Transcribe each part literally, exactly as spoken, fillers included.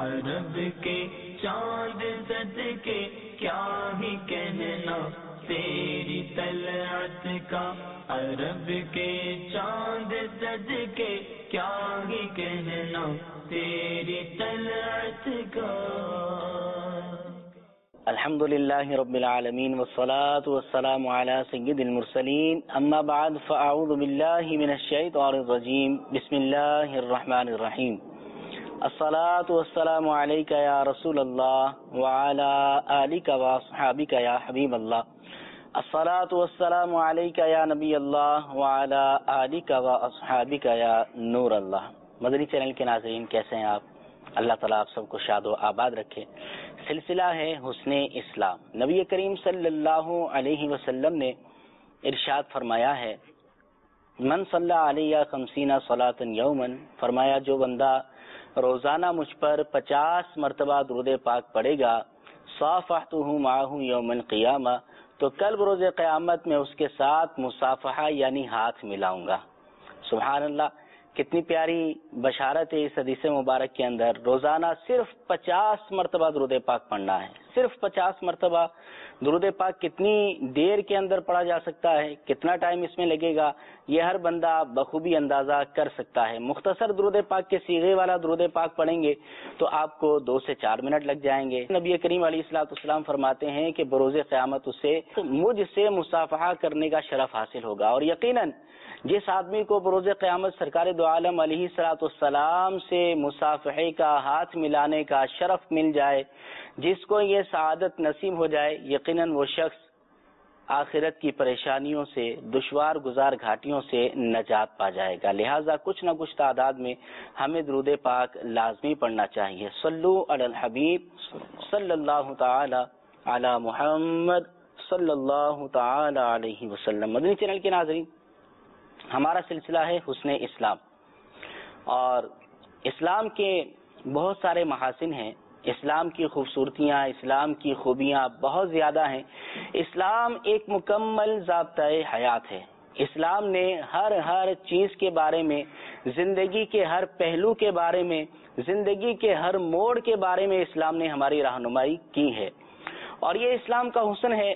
عرب کے چاند صدقے کیا ہی کہنا تیری طلعت کا، عرب کے چاند صدقے کیا ہی کہنا تیری طلعت کا۔ الحمد للہ رب العالمین والصلاة والسلام علی سید المرسلین، اما بعد فاعوذ باللہ من الشیطان الرجیم، بسم اللہ الرحمن الرحیم۔ الصلاة والسلام علیک یا رسول اللہ وعلی آلک واصحابک یا حبیب اللہ، الصلاة والسلام علیک یا نبی اللہ وعلی آلک واصحابک یا نور اللہ۔ مدنی چینل کے ناظرین، کیسے ہیں آپ؟ اللہ تعالیٰ آپ سب کو شاد و آباد رکھے۔ سلسلہ ہے حسن اسلام۔ نبی کریم صلی اللہ علیہ وسلم نے ارشاد فرمایا ہے، من صلی علیہ خمسین صلاۃ یوما، فرمایا جو بندہ روزانہ مجھ پر پچاس مرتبہ درود پاک پڑھے گا، صافحتہ معہ یوم القیامہ، تو کل بروز قیامت میں اس کے ساتھ مصافحہ یعنی ہاتھ ملاؤں گا۔ سبحان اللہ، کتنی پیاری بشارت ہے اس حدیث مبارک کے اندر۔ روزانہ صرف پچاس مرتبہ درود پاک پڑھنا ہے، صرف پچاس مرتبہ درود پاک کتنی دیر کے اندر پڑھا جا سکتا ہے، کتنا ٹائم اس میں لگے گا، یہ ہر بندہ بخوبی اندازہ کر سکتا ہے۔ مختصر درود پاک کے صیغے والا درود پاک پڑھیں گے تو آپ کو دو سے چار منٹ لگ جائیں گے۔ نبی کریم علیہ الصلوۃ والسلام فرماتے ہیں کہ بروز قیامت اسے مجھ سے مصافحہ کرنے کا شرف حاصل ہوگا، اور یقیناً جس آدمی کو بروز قیامت سرکار دو عالم علیہ الصلوۃ والسلام سے مصافحے کا، ہاتھ ملانے کا شرف مل جائے، جس کو یہ سعادت نصیب ہو جائے، یقیناً وہ شخص آخرت کی پریشانیوں سے، دشوار گزار گھاٹیوں سے نجات پا جائے گا۔ لہٰذا کچھ نہ کچھ تعداد میں ہمیں درود پاک لازمی پڑھنا چاہیے۔ صلو علی الحبیب صلی اللہ تعالی علی محمد صلی اللہ تعالی علیہ وسلم۔ مدنی چینل کے ناظرین، ہمارا سلسلہ ہے حسن اسلام، اور اسلام کے بہت سارے محاسن ہیں، اسلام کی خوبصورتیاں، اسلام کی خوبیاں بہت زیادہ ہیں۔ اسلام ایک مکمل ضابطۂ حیات ہے۔ اسلام نے ہر ہر چیز کے بارے میں، زندگی کے ہر پہلو کے بارے میں، زندگی کے ہر موڑ کے بارے میں اسلام نے ہماری رہنمائی کی ہے، اور یہ اسلام کا حسن ہے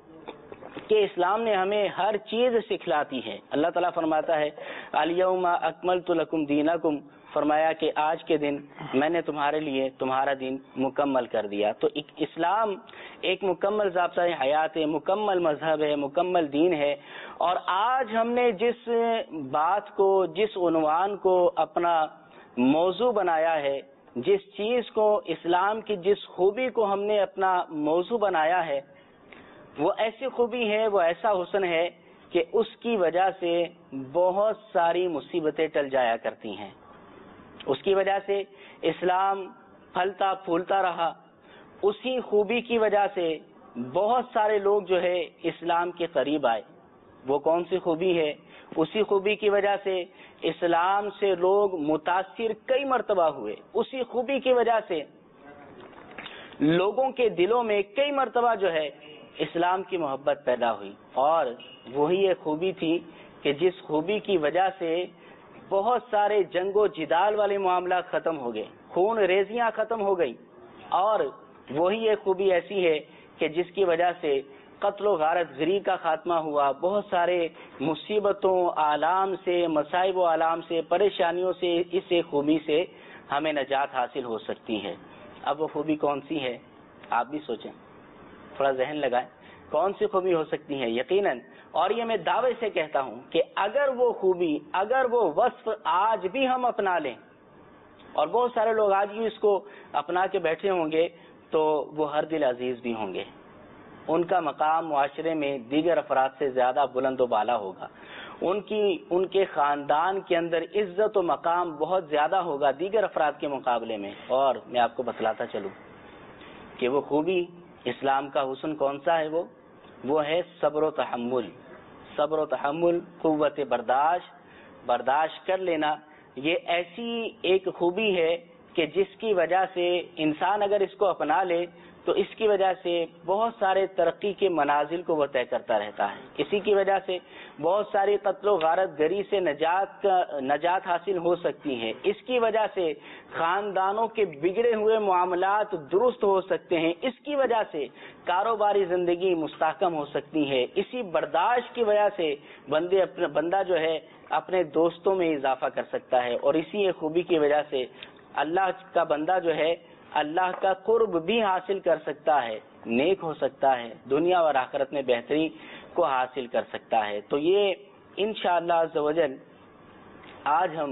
کہ اسلام نے ہمیں ہر چیز سکھلاتی ہے۔ اللہ تعالیٰ فرماتا ہے، الیوم اکملت لکم دینکم، فرمایا کہ آج کے دن میں نے تمہارے لیے تمہارا دین مکمل کر دیا۔ تو اسلام ایک مکمل ضابطۂ حیات ہے، مکمل مذہب ہے، مکمل دین ہے، اور آج ہم نے جس بات کو، جس عنوان کو اپنا موضوع بنایا ہے، جس چیز کو، اسلام کی جس خوبی کو ہم نے اپنا موضوع بنایا ہے، وہ ایسی خوبی ہے، وہ ایسا حسن ہے کہ اس کی وجہ سے بہت ساری مصیبتیں ٹل جایا کرتی ہیں۔ اس کی وجہ سے اسلام پھلتا پھولتا رہا، اسی خوبی کی وجہ سے بہت سارے لوگ جو ہے اسلام کے قریب آئے۔ وہ کون سی خوبی ہے؟ اسی خوبی کی وجہ سے اسلام سے لوگ متاثر کئی مرتبہ ہوئے، اسی خوبی کی وجہ سے لوگوں کے دلوں میں کئی مرتبہ جو ہے اسلام کی محبت پیدا ہوئی، اور وہی ایک خوبی تھی کہ جس خوبی کی وجہ سے بہت سارے جنگ و جدال والے معاملات ختم ہو گئے، خون ریزیاں ختم ہو گئی، اور وہی ایک خوبی ایسی ہے کہ جس کی وجہ سے قتل و غارت گری کا خاتمہ ہوا، بہت سارے مصیبتوں، آلام سے، مصائب و آلام سے، پریشانیوں سے اس ایک خوبی سے ہمیں نجات حاصل ہو سکتی ہے۔ اب وہ خوبی کون سی ہے؟ آپ بھی سوچیں، تھوڑا ذہن لگائیں، کون سی خوبی ہو سکتی ہے؟ یقیناً، اور یہ میں دعوے سے کہتا ہوں کہ اگر وہ خوبی، اگر وہ وصف آج بھی ہم اپنا لیں، اور بہت سارے لوگ آج بھی اس کو اپنا کے بیٹھے ہوں گے، تو وہ ہر دل عزیز بھی ہوں گے، ان کا مقام معاشرے میں دیگر افراد سے زیادہ بلند و بالا ہوگا، ان کی ان کے خاندان کے اندر عزت و مقام بہت زیادہ ہوگا دیگر افراد کے مقابلے میں۔ اور میں آپ کو بتلاتا چلوں کہ وہ خوبی، اسلام کا حسن کون سا ہے؟ وہ وہ ہے صبر و تحمل، صبر و تحمل، قوت برداشت، برداشت کر لینا۔ یہ ایسی ایک خوبی ہے کہ جس کی وجہ سے انسان اگر اس کو اپنا لے تو تو اس کی وجہ سے بہت سارے ترقی کے منازل کو وہ طے کرتا رہتا ہے. اسی کی وجہ سے بہت ساری قتل و غارت گری سے نجات نجات حاصل ہو سکتی ہے. اس کی وجہ سے خاندانوں کے بگڑے ہوئے معاملات درست ہو سکتے ہیں. اس کی وجہ سے کاروباری زندگی مستحکم ہو سکتی ہے. اسی برداشت کی وجہ سے بندے اپنا بندہ جو ہے اپنے دوستوں میں اضافہ کر سکتا ہے, اور اسی ایک خوبی کی وجہ سے اللہ کا بندہ جو ہے اللہ کا قرب بھی حاصل کر سکتا ہے, نیک ہو سکتا ہے, دنیا اور آخرت میں بہتری کو حاصل کر سکتا ہے. تو یہ انشاءاللہ عز و جل آج ہم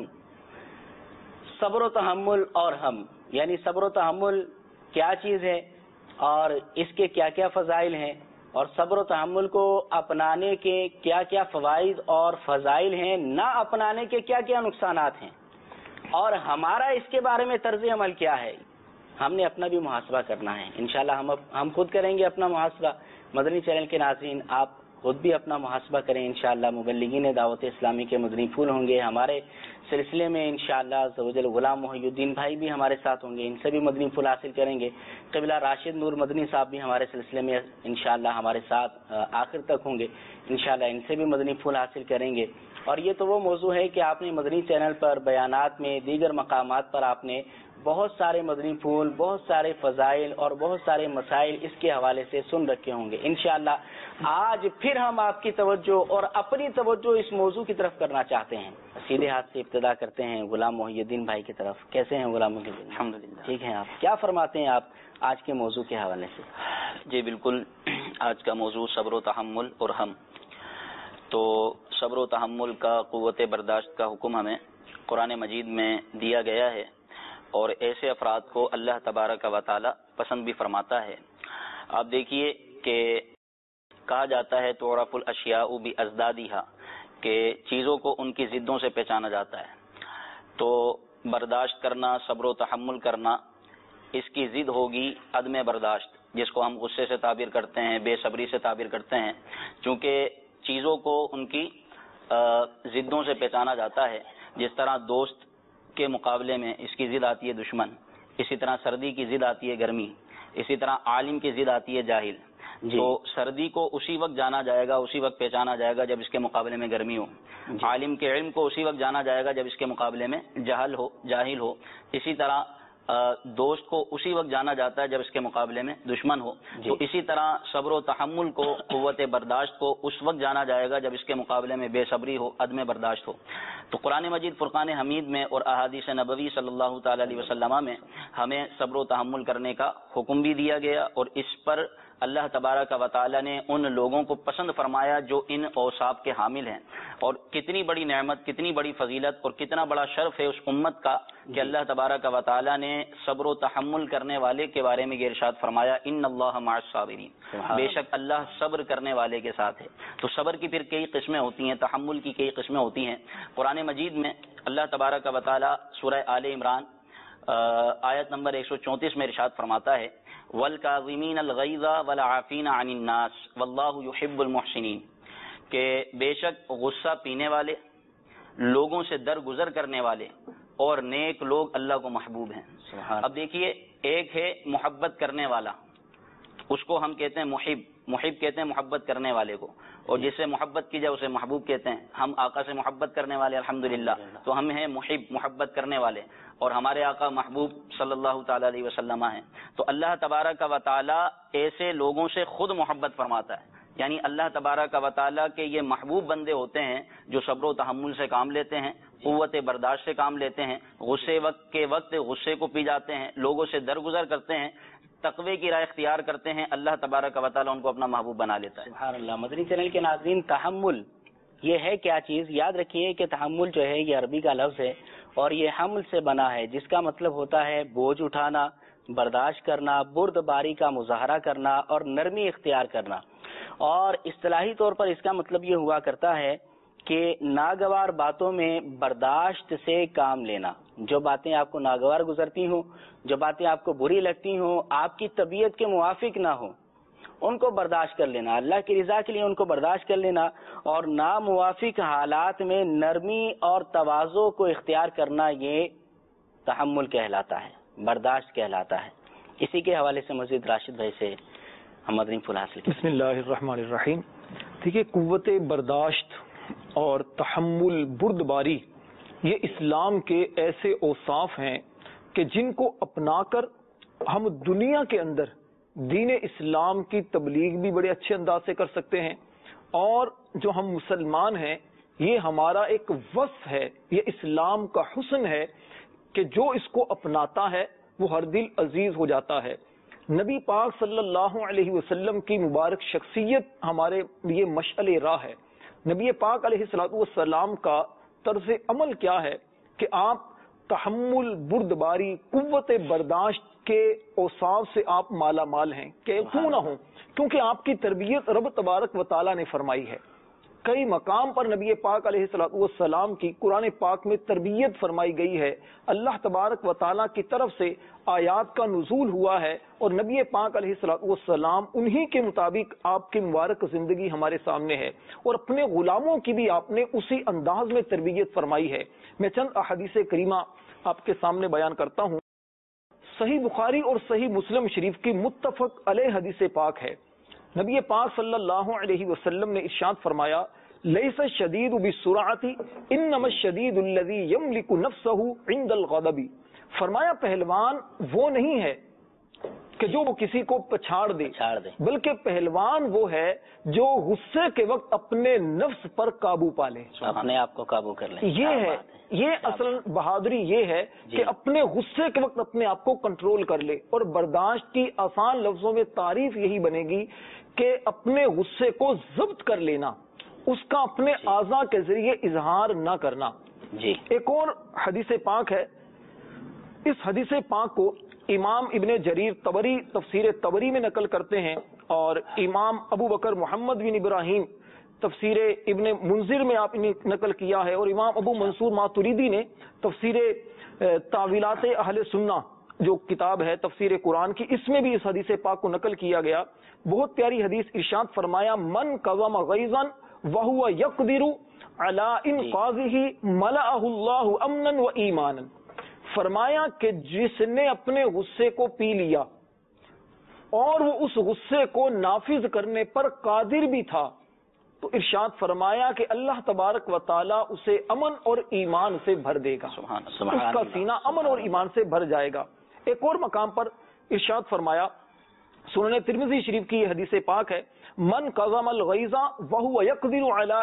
صبر و تحمل اور ہم یعنی صبر و تحمل کیا چیز ہے اور اس کے کیا کیا فضائل ہیں, اور صبر و تحمل کو اپنانے کے کیا کیا فوائد اور فضائل ہیں, نہ اپنانے کے کیا کیا نقصانات ہیں, اور ہمارا اس کے بارے میں طرز عمل کیا ہے. ہم نے اپنا بھی محاسبہ کرنا ہے. انشاءاللہ ہم ہم خود کریں گے اپنا محاسبہ. مدنی چینل کے ناظرین آپ خود بھی اپنا محاسبہ کریں. انشاءاللہ مبلغین دعوت اسلامی کے مدنی پھول ہوں گے ہمارے سلسلے میں. انشاءاللہ عز و جل غلام محی الدین بھائی بھی ہمارے ساتھ ہوں گے, ان سے بھی مدنی پھول حاصل کریں گے. قبلہ راشد نور مدنی صاحب بھی ہمارے سلسلے میں انشاءاللہ ہمارے ساتھ آخر تک ہوں گے. انشاءاللہ ان سے بھی مدنی پھول حاصل کریں گے. اور یہ تو وہ موضوع ہے کہ آپ نے مدنی چینل پر بیانات میں دیگر مقامات پر آپ نے بہت سارے مدنی پھول, بہت سارے فضائل اور بہت سارے مسائل اس کے حوالے سے سن رکھے ہوں گے. انشاءاللہ آج پھر ہم آپ کی توجہ اور اپنی توجہ اس موضوع کی طرف کرنا چاہتے ہیں. سیدھے ہاتھ سے ابتدا کرتے ہیں غلام محی الدین بھائی کی طرف. کیسے ہیں غلام محی الدین؟ الحمدللہ ٹھیک ہیں. آپ کیا فرماتے ہیں آپ آج کے موضوع کے حوالے سے؟ جی بالکل, آج کا موضوع صبر و تحمل اور ہم. تو صبر و تحمل کا, قوت برداشت کا حکم ہمیں قرآن مجید میں دیا گیا ہے, اور ایسے افراد کو اللہ تبارک و تعالی پسند بھی فرماتا ہے. آپ دیکھیے کہ کہا جاتا ہے تعرف الاشیاء بازدادها, کہ چیزوں کو ان کی ضدوں سے پہچانا جاتا ہے. تو برداشت کرنا, صبر و تحمل کرنا, اس کی ضد ہوگی عدم برداشت, جس کو ہم غصے سے تعبیر کرتے ہیں, بے صبری سے تعبیر کرتے ہیں. چونکہ چیزوں کو ان کی ضدوں سے پہچانا جاتا ہے. جس طرح دوست کے مقابلے میں اس کی ضد آتی ہے دشمن, اسی طرح سردی کی ضد آتی ہے گرمی, اسی طرح عالم کی ضد آتی ہے جاہل. جی. تو سردی کو اسی وقت جانا جائے گا, اسی وقت پہچانا جائے گا جب اس کے مقابلے میں گرمی ہو. جی. عالم کے علم کو اسی وقت جانا جائے گا جب اس کے مقابلے میں جہل ہو جاہل ہو. اسی طرح دوست کو اسی وقت جانا جاتا ہے جب اس کے مقابلے میں دشمن ہو. جی. تو اسی طرح صبر و تحمل کو, قوت برداشت کو اس وقت جانا جائے گا جب اس کے مقابلے میں بے صبری ہو, عدم برداشت ہو. تو قرآن مجید فرقان حمید میں اور احادیث نبوی صلی اللہ تعالی علیہ وسلم میں ہمیں صبر و تحمل کرنے کا حکم بھی دیا گیا, اور اس پر اللہ تبارک و تعالی نے ان لوگوں کو پسند فرمایا جو ان اوصاف کے حامل ہیں. اور کتنی بڑی نعمت, کتنی بڑی فضیلت اور کتنا بڑا شرف ہے اس امت کا کہ اللہ تبارک و تعالی نے صبر و تحمل کرنے والے کے بارے میں یہ ارشاد فرمایا, ان اللہ مع الصابرین, بے شک اللہ صبر کرنے والے کے ساتھ ہے. تو صبر کی پھر کئی قسمیں ہوتی ہیں, تحمل کی کئی قسمیں ہوتی ہیں. قرآن مجید میں اللہ تبارک و تعالی سورہ آل عمران آیت نمبر ایک سو چونتیس میں ارشاد فرماتا ہے, وَالْكَاظِمِينَ الْغَيْظَ وَالْعَافِينَ عَنِ النَّاسِ وَاللَّهُ يُحِبُّ الْمُحْسِنِينَ, کہ بے شک غصہ پینے والے, لوگوں سے درگزر کرنے والے اور نیک لوگ اللہ کو محبوب ہیں. اب دیکھیے, ایک ہے محبت کرنے والا, اس کو ہم کہتے ہیں محب. محب کہتے ہیں محبت کرنے والے کو, اور جس سے محبت کی جائے اسے محبوب کہتے ہیں. ہم آقا سے محبت کرنے والے الحمدللہ, تو ہم ہیں محب, محبت کرنے والے, اور ہمارے آقا محبوب صلی اللہ تعالی علیہ وسلم ہیں. تو اللہ تبارک و تعالی ایسے لوگوں سے خود محبت فرماتا ہے. یعنی اللہ تبارک و تعالی کے یہ محبوب بندے ہوتے ہیں جو صبر و تحمل سے کام لیتے ہیں, قوت برداشت سے کام لیتے ہیں, غصے وقت کے وقت غصے کو پی جاتے ہیں, لوگوں سے درگزر کرتے ہیں, تقوی کی راہ اختیار کرتے ہیں. اللہ تبارک و تعالی ان کو اپنا محبوب بنا لیتا ہے. سبحان اللہ. مدنی چینل کے ناظرین, تحمل یہ ہے کیا چیز؟ یاد رکھیے کہ تحمل جو ہے یہ عربی کا لفظ ہے, اور یہ حمل سے بنا ہے, جس کا مطلب ہوتا ہے بوجھ اٹھانا, برداشت کرنا, برد باری کا مظاہرہ کرنا اور نرمی اختیار کرنا. اور اصطلاحی طور پر اس کا مطلب یہ ہوا کرتا ہے کہ ناگوار باتوں میں برداشت سے کام لینا. جو باتیں آپ کو ناگوار گزرتی ہوں, جو باتیں آپ کو بری لگتی ہوں, آپ کی طبیعت کے موافق نہ ہوں, ان کو برداشت کر لینا, اللہ کی رضا کے لیے ان کو برداشت کر لینا, اور ناموافق حالات میں نرمی اور تواضع کو اختیار کرنا, یہ تحمل کہلاتا ہے, برداشت کہلاتا ہے. اسی کے حوالے سے مزید راشد بھائی سے ہم مدنی پھول حاصل کریں. بسم اللہ الرحمن الرحیم. دیکھیے قوت برداشت اور تحمل بردباری یہ اسلام کے ایسے اوصاف ہیں کہ جن کو اپنا کر ہم دنیا کے اندر دین اسلام کی تبلیغ بھی بڑے اچھے انداز سے کر سکتے ہیں، اور جو ہم مسلمان ہیں یہ ہمارا ایک وصف ہے، یہ اسلام کا حسن ہے کہ جو اس کو اپناتا ہے وہ ہر دل عزیز ہو جاتا ہے. نبی پاک صلی اللہ علیہ وسلم کی مبارک شخصیت ہمارے لیے مشعل راہ ہے. نبی پاک علیہ الصلوۃ والسلام کا طرز عمل کیا ہے کہ آپ تحمل، بردباری، قوت برداشت کے اوصاف سے آپ مالا مال ہیں کہ کیوں نہ ہوں، کیونکہ آپ کی تربیت رب تبارک و تعالیٰ نے فرمائی ہے. کئی مقام پر نبی پاک علیہ الصلوۃ والسلام کی قرآن پاک میں تربیت فرمائی گئی ہے. اللہ تبارک و تعالیٰ کی طرف سے آیات کا نزول ہوا ہے اور نبی پاک علیہ الصلوۃ والسلام انہی کے مطابق آپ کی مبارک زندگی ہمارے سامنے ہے، اور اپنے غلاموں کی بھی آپ نے اسی انداز میں تربیت فرمائی ہے. میں چند احادیث کریمہ آپ کے سامنے بیان کرتا ہوں. صحیح بخاری اور صحیح مسلم شریف کی متفق علیہ حدیث پاک ہے. نبی پاک صلی اللہ علیہ وسلم نے ارشاد فرمایا، لیس الشدید بالسرعۃ انما الشدید الذی یملک نفسہ عند الغضب. فرمایا پہلوان وہ نہیں ہے کہ جو وہ کسی کو پچھاڑ دے، بلکہ پہلوان وہ ہے جو غصے کے وقت اپنے نفس پر قابو پا لے، اپنے آپ کو قابو کر لے. یہ ہے یہ اصل بہادری یہ ہے کہ اپنے غصے کے وقت اپنے آپ کو کنٹرول کر لے. اور برداشت کی آسان لفظوں میں تعریف یہی بنے گی کہ اپنے غصے کو ضبط کر لینا، اس کا اپنے اعضاء کے ذریعے اظہار نہ کرنا. جی ایک اور حدیث پاک ہے، اس حدیث پاک کو امام ابن جریر طبری تفسیر طبری میں نقل کرتے ہیں، اور امام ابو بکر محمد بن ابراہیم تفسیر ابن منذر میں آپ نے نقل کیا ہے، اور امام ابو منصور ماتریدی نے تفسیر تعویلات اہل سنہ جو کتاب ہے تفسیر قرآن کی، اس میں بھی اس حدیث پاک کو نقل کیا گیا. بہت پیاری حدیث، ارشاد فرمایا، من قوم غیظا وهو يقدر على انقاذه ملأه الله امنا و ایمانا. فرمایا کہ جس نے اپنے غصے کو پی لیا اور وہ اس غصے کو نافذ کرنے پر قادر بھی تھا، تو ارشاد فرمایا کہ اللہ تبارک و تعالی اسے امن اور ایمان سے بھر دے گا. سبحان اس کا سینہ امن اور ایمان سے بھر جائے گا. ایک اور مقام پر ارشاد فرمایا، سنن ترمذی شریف کی یہ حدیث پاک ہے، من قضم الغیظ وهو يقدر على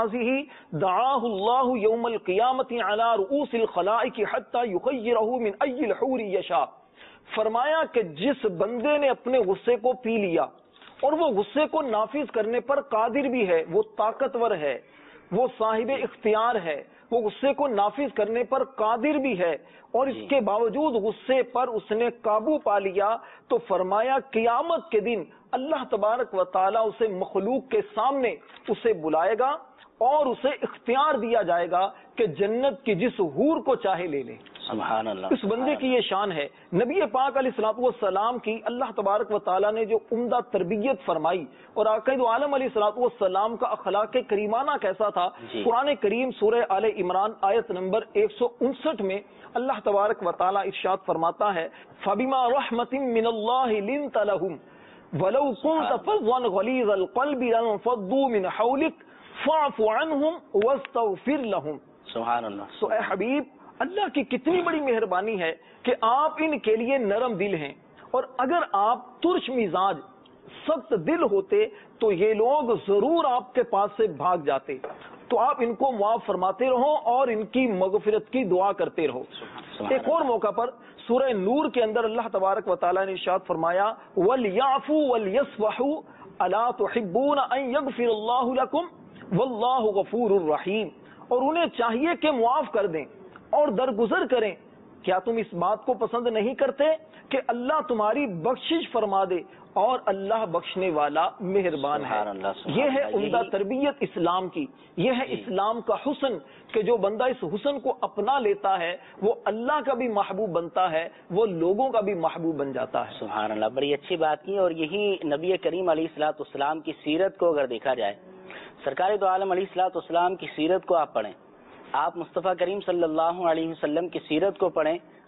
انفاذه دعاه الله يوم القيامة على رؤوس الخلائق حتى يخيره من اي الحور يشاء. فرمایا کہ جس بندے نے اپنے غصے کو پی لیا اور وہ غصے کو نافذ کرنے پر قادر بھی ہے، وہ طاقتور ہے، وہ صاحب اختیار ہے، وہ غصے کو نافذ کرنے پر قادر بھی ہے، اور اس کے باوجود غصے پر اس نے قابو پا لیا، تو فرمایا قیامت کے دن اللہ تبارک و تعالیٰ اسے مخلوق کے سامنے اسے بلائے گا اور اسے اختیار دیا جائے گا کہ جنت کی جس حور کو چاہے لے لے. سبحان اللہ. اس بندے کی یہ شان ہے. نبی پاک علیہ الصلوۃ والسلام کی اللہ تبارک و تعالیٰ نے جو عمدہ تربیت فرمائی، اور آقائد عالم علیہ الصلوۃ والسلام کا اخلاق کریمانہ کیسا تھا. جی. قرآن کریم سورہ آل عمران آیت نمبر ایک سو انسٹھ میں اللہ تبارک و تعالیٰ ارشاد فرماتا ہے، فَبِمَا رَحْمَةٍ مِّنَ اللَّهِ لِنْتَ لَهُمْ وَلَوْ كُنْتَ فَظًّا غَلِيظَ الْقَلْبِ لَانفَضُّوا مِنْ حَوْلِكَ فَاعْفُ عَنْهُمْ وَاسْتَغْفِرْ لَهُمْ. سبحان اللہ. تو اے حبیب، اللہ کی کتنی بڑی مہربانی ہے کہ آپ ان کے لیے نرم دل ہیں، اور اگر آپ ترش مزاج سخت دل ہوتے تو یہ لوگ ضرور آپ کے پاس سے بھاگ جاتے. تو آپ ان کو معاف فرماتے رہو اور ان کی مغفرت کی دعا کرتے رہو. ایک اور موقع پر سورہ نور کے اندر اللہ تبارک و تعالیٰ نے ارشاد فرمایا، وَلْيَعْفُوا وَلْيَصْفَحُوا أَلَا تُحِبُّونَ أَن يَغْفِرَ اللَّهُ لَكُمْ وَاللَّهُ غَفُورٌ رَحِيمٌ. اور انہیں چاہیے کہ معاف کر دیں اور درگزر کریں. کیا تم اس بات کو پسند نہیں کرتے کہ اللہ تمہاری بخشش فرما دے، اور اللہ بخشنے والا مہربان ہے. یہ ہے عمدہ تربیت اسلام کی، یہ ہے اسلام کا حسن کہ جو بندہ اس حسن کو اپنا لیتا ہے وہ اللہ کا بھی محبوب بنتا ہے، وہ لوگوں کا بھی محبوب بن جاتا ہے. سبحان اللہ. بڑی اچھی بات کی. اور یہی نبی کریم علیہ الصلوۃ والسلام کی سیرت کو اگر دیکھا جائے، سرکار دو عالم علیہ الصلوۃ والسلام کی سیرت کو آپ پڑھیں، آپ مصطفیٰ کریم صلی اللہ علیہ وسلم کی سیرت کو پڑھیں،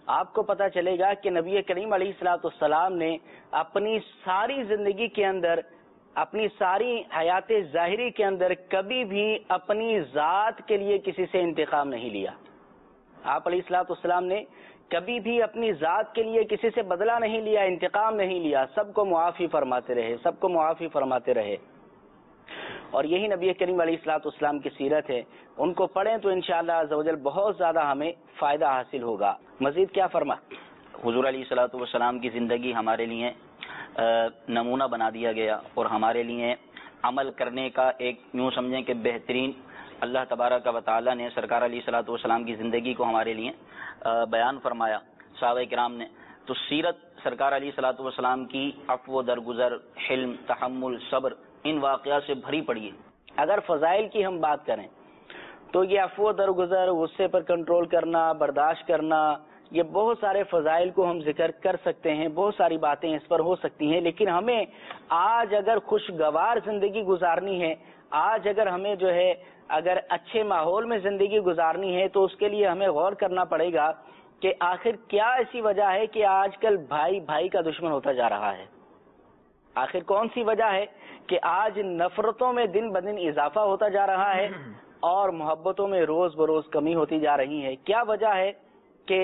آپ کو پتہ چلے گا کہ نبی کریم علیہ الصلوۃ والسلام نے اپنی ساری زندگی کے اندر، اپنی ساری حیات ظاہری کے اندر کبھی بھی اپنی ذات کے لیے کسی سے انتقام نہیں لیا. آپ علیہ الصلوۃ والسلام نے کبھی بھی اپنی ذات کے لیے کسی سے بدلہ نہیں لیا، انتقام نہیں لیا، سب کو معافی فرماتے رہے، سب کو معافی فرماتے رہے. اور یہی نبی کریم علیہ الصلوۃ والسلام کی سیرت ہے. ان کو پڑھیں تو انشاءاللہ عز و جل بہت زیادہ ہمیں فائدہ حاصل ہوگا. مزید کیا فرما؟ حضور علیہ الصلوۃ والسلام کی زندگی ہمارے لیے نمونہ بنا دیا گیا، اور ہمارے لیے عمل کرنے کا ایک یوں سمجھیں کہ بہترین اللہ تبارک و تعالیٰ نے سرکار علیہ الصلوۃ والسلام کی زندگی کو ہمارے لیے بیان فرمایا صحابہ کرام نے. تو سیرت سرکار علیہ الصلوۃ والسلام کی عفو و درگزر، حلم، تحمل، صبر، ان واقعات سے بھری پڑی ہے. اگر فضائل کی ہم بات کریں تو یہ عفو و درگزر، غصے پر کنٹرول کرنا، برداشت کرنا، یہ بہت سارے فضائل کو ہم ذکر کر سکتے ہیں، بہت ساری باتیں اس پر ہو سکتی ہیں. لیکن ہمیں آج اگر خوشگوار زندگی گزارنی ہے، آج اگر ہمیں جو ہے اگر اچھے ماحول میں زندگی گزارنی ہے، تو اس کے لیے ہمیں غور کرنا پڑے گا کہ آخر کیا ایسی وجہ ہے کہ آج کل بھائی بھائی کا دشمن ہوتا جا رہا ہے. آخر کون سی وجہ ہے کہ آج نفرتوں میں دن بدن اضافہ ہوتا جا رہا ہے اور محبتوں میں روز بروز کمی ہوتی جا رہی ہے؟ کیا وجہ ہے کہ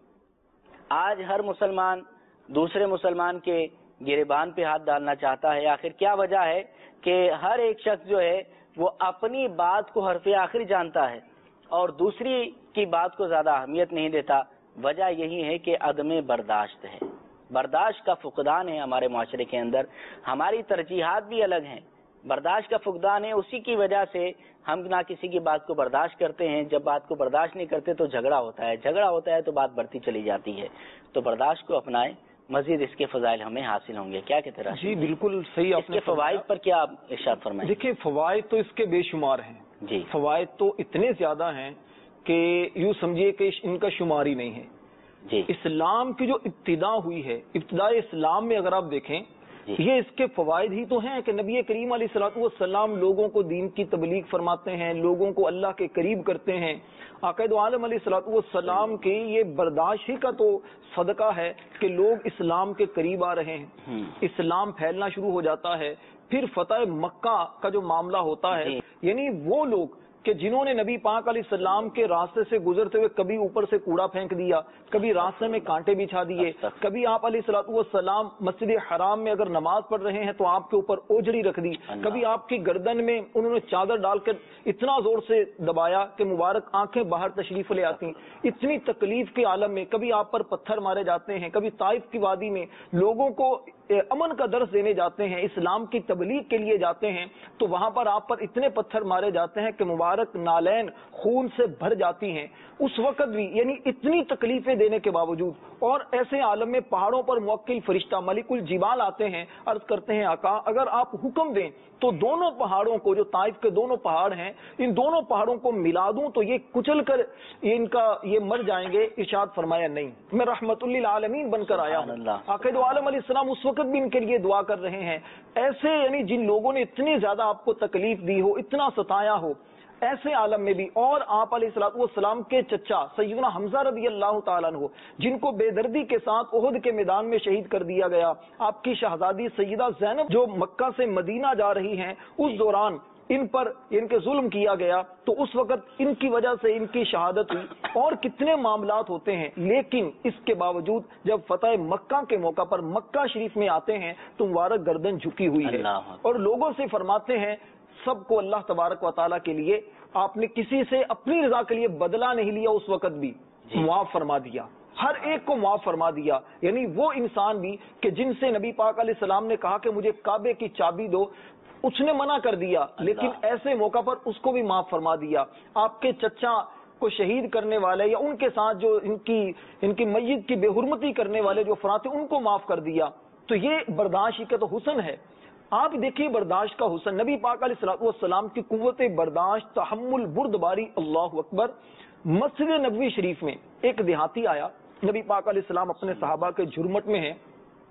آج ہر مسلمان دوسرے مسلمان کے گریبان پہ ہاتھ ڈالنا چاہتا ہے؟ آخر کیا وجہ ہے کہ ہر ایک شخص جو ہے وہ اپنی بات کو حرف آخر جانتا ہے اور دوسری کی بات کو زیادہ اہمیت نہیں دیتا؟ وجہ یہی ہے کہ عدم برداشت ہے، برداشت کا فقدان ہے ہمارے معاشرے کے اندر. ہماری ترجیحات بھی الگ ہیں، برداشت کا فقدان ہے. اسی کی وجہ سے ہم نہ کسی کی بات کو برداشت کرتے ہیں، جب بات کو برداشت نہیں کرتے تو جھگڑا ہوتا ہے، جھگڑا ہوتا ہے تو بات بڑھتی چلی جاتی ہے. تو برداشت کو اپنائیں، مزید اس کے فضائل ہمیں حاصل ہوں گے. کیا کہتے ہیں؟ جی بالکل صحیح. اس کے فوائد پر کیا آپ ارشاد فرمائیں؟ دیکھیں، فوائد تو اس کے بے شمار ہیں. جی، فوائد تو اتنے زیادہ ہیں کہ یوں سمجھیے کہ ان کا شمار ہی نہیں ہے. جی، اسلام کی جو ابتدا ہوئی ہے، ابتدائی اسلام میں اگر آپ دیکھیں جی، یہ اس کے فوائد ہی تو ہیں کہ نبی کریم علیہ الصلوۃ والسلام لوگوں کو دین کی تبلیغ فرماتے ہیں، لوگوں کو اللہ کے قریب کرتے ہیں. عقائد عالم علیہ الصلوۃ والسلام کی یہ برداشت ہی کا تو صدقہ ہے کہ لوگ اسلام کے قریب آ رہے ہیں، اسلام پھیلنا شروع ہو جاتا ہے. پھر فتح مکہ کا جو معاملہ ہوتا ہے، یعنی وہ لوگ کہ جنہوں نے نبی پاک علیہ السلام کے راستے سے گزرتے ہوئے کبھی اوپر سے کوڑا پھینک دیا، کبھی راستے میں کانٹے بچھا دیے، کبھی آپ علیہ الصلوۃ والسلام مسجد حرام میں اگر نماز پڑھ رہے ہیں تو آپ کے اوپر اوجڑی رکھ دی، کبھی آپ کی گردن میں انہوں نے چادر ڈال کر اتنا زور سے دبایا کہ مبارک آنکھیں باہر تشریف لے آتی. اتنی تکلیف کے عالم میں کبھی آپ پر پتھر مارے جاتے ہیں، کبھی طائف کی وادی میں لوگوں کو امن کا درس دینے جاتے ہیں، اسلام کی تبلیغ کے لیے جاتے ہیں تو وہاں پر آپ پر اتنے پتھر مارے جاتے ہیں کہ مبارک نالین خون سے بھر جاتی ہیں. اس وقت بھی یعنی اتنی تکلیفیں دینے کے باوجود اور ایسے عالم میں پہاڑوں پر موکل فرشتہ ملک الجبال آتے ہیں، عرض کرتے ہیں آقا اگر آپ حکم دیں تو دونوں پہاڑوں کو، جو طائف کے دونوں پہاڑ ہیں، ان دونوں پہاڑوں کو ملا دوں تو یہ کچل کر ان کا یہ مر جائیں گے. ارشاد فرمایا نہیں، میں رحمت للعالمین بن کر آیا ہوں. عقائد عالم علیہ السلام اس وقت بھی ان کے لیے دعا کر رہے ہیں. ایسے یعنی جن لوگوں نے اتنی زیادہ آپ کو تکلیف دی ہو، اتنا ستایا ہو، ایسے عالم میں بھی، اور آپ علیہ الصلوۃ والسلام کے چچا سیدنا حمزہ رضی اللہ تعالیٰ عنہ جن کو بے دردی کے ساتھ احد کے میدان میں شہید کر دیا گیا، آپ کی شہزادی سیدہ زینب جو مکہ سے مدینہ جا رہی ہیں، اس دوران ان پر ان کے ظلم کیا گیا تو اس وقت ان کی وجہ سے ان کی شہادت ہوئی. اور کتنے معاملات ہوتے ہیں، لیکن اس کے باوجود جب فتح مکہ کے موقع پر مکہ شریف میں آتے ہیں تو مبارک گردن جھکی ہوئی ہے اور لوگوں سے فرماتے ہیں سب کو اللہ تبارک و تعالیٰ کے لیے آپ نے کسی سے اپنی رضا کے لیے بدلہ نہیں لیا، اس وقت بھی معاف فرما دیا، ہر ایک کو معاف فرما دیا. یعنی وہ انسان بھی کہ جن سے نبی پاک علیہ السلام نے کہا کہ مجھے کعبے کی چابی دو، اس نے منع کر دیا، لیکن ایسے موقع پر اس کو بھی معاف فرما دیا. آپ کے چچا کو شہید کرنے والے یا ان کے ساتھ جو ان کی ان کی میت کی بے حرمتی کرنے والے جو افراد تھے ان کو معاف کر دیا. تو یہ برداشت کا تو حسن ہے. آپ دیکھیے برداشت کا حسن، نبی پاک علیہ الصلوۃ والسلام کی قوت برداشت، تحمل، بردباری. اللہ اکبر. مسجد نبوی شریف میں ایک دیہاتی آیا، نبی پاک علیہ السلام اپنے صحابہ کے جھرمٹ میں ہیں،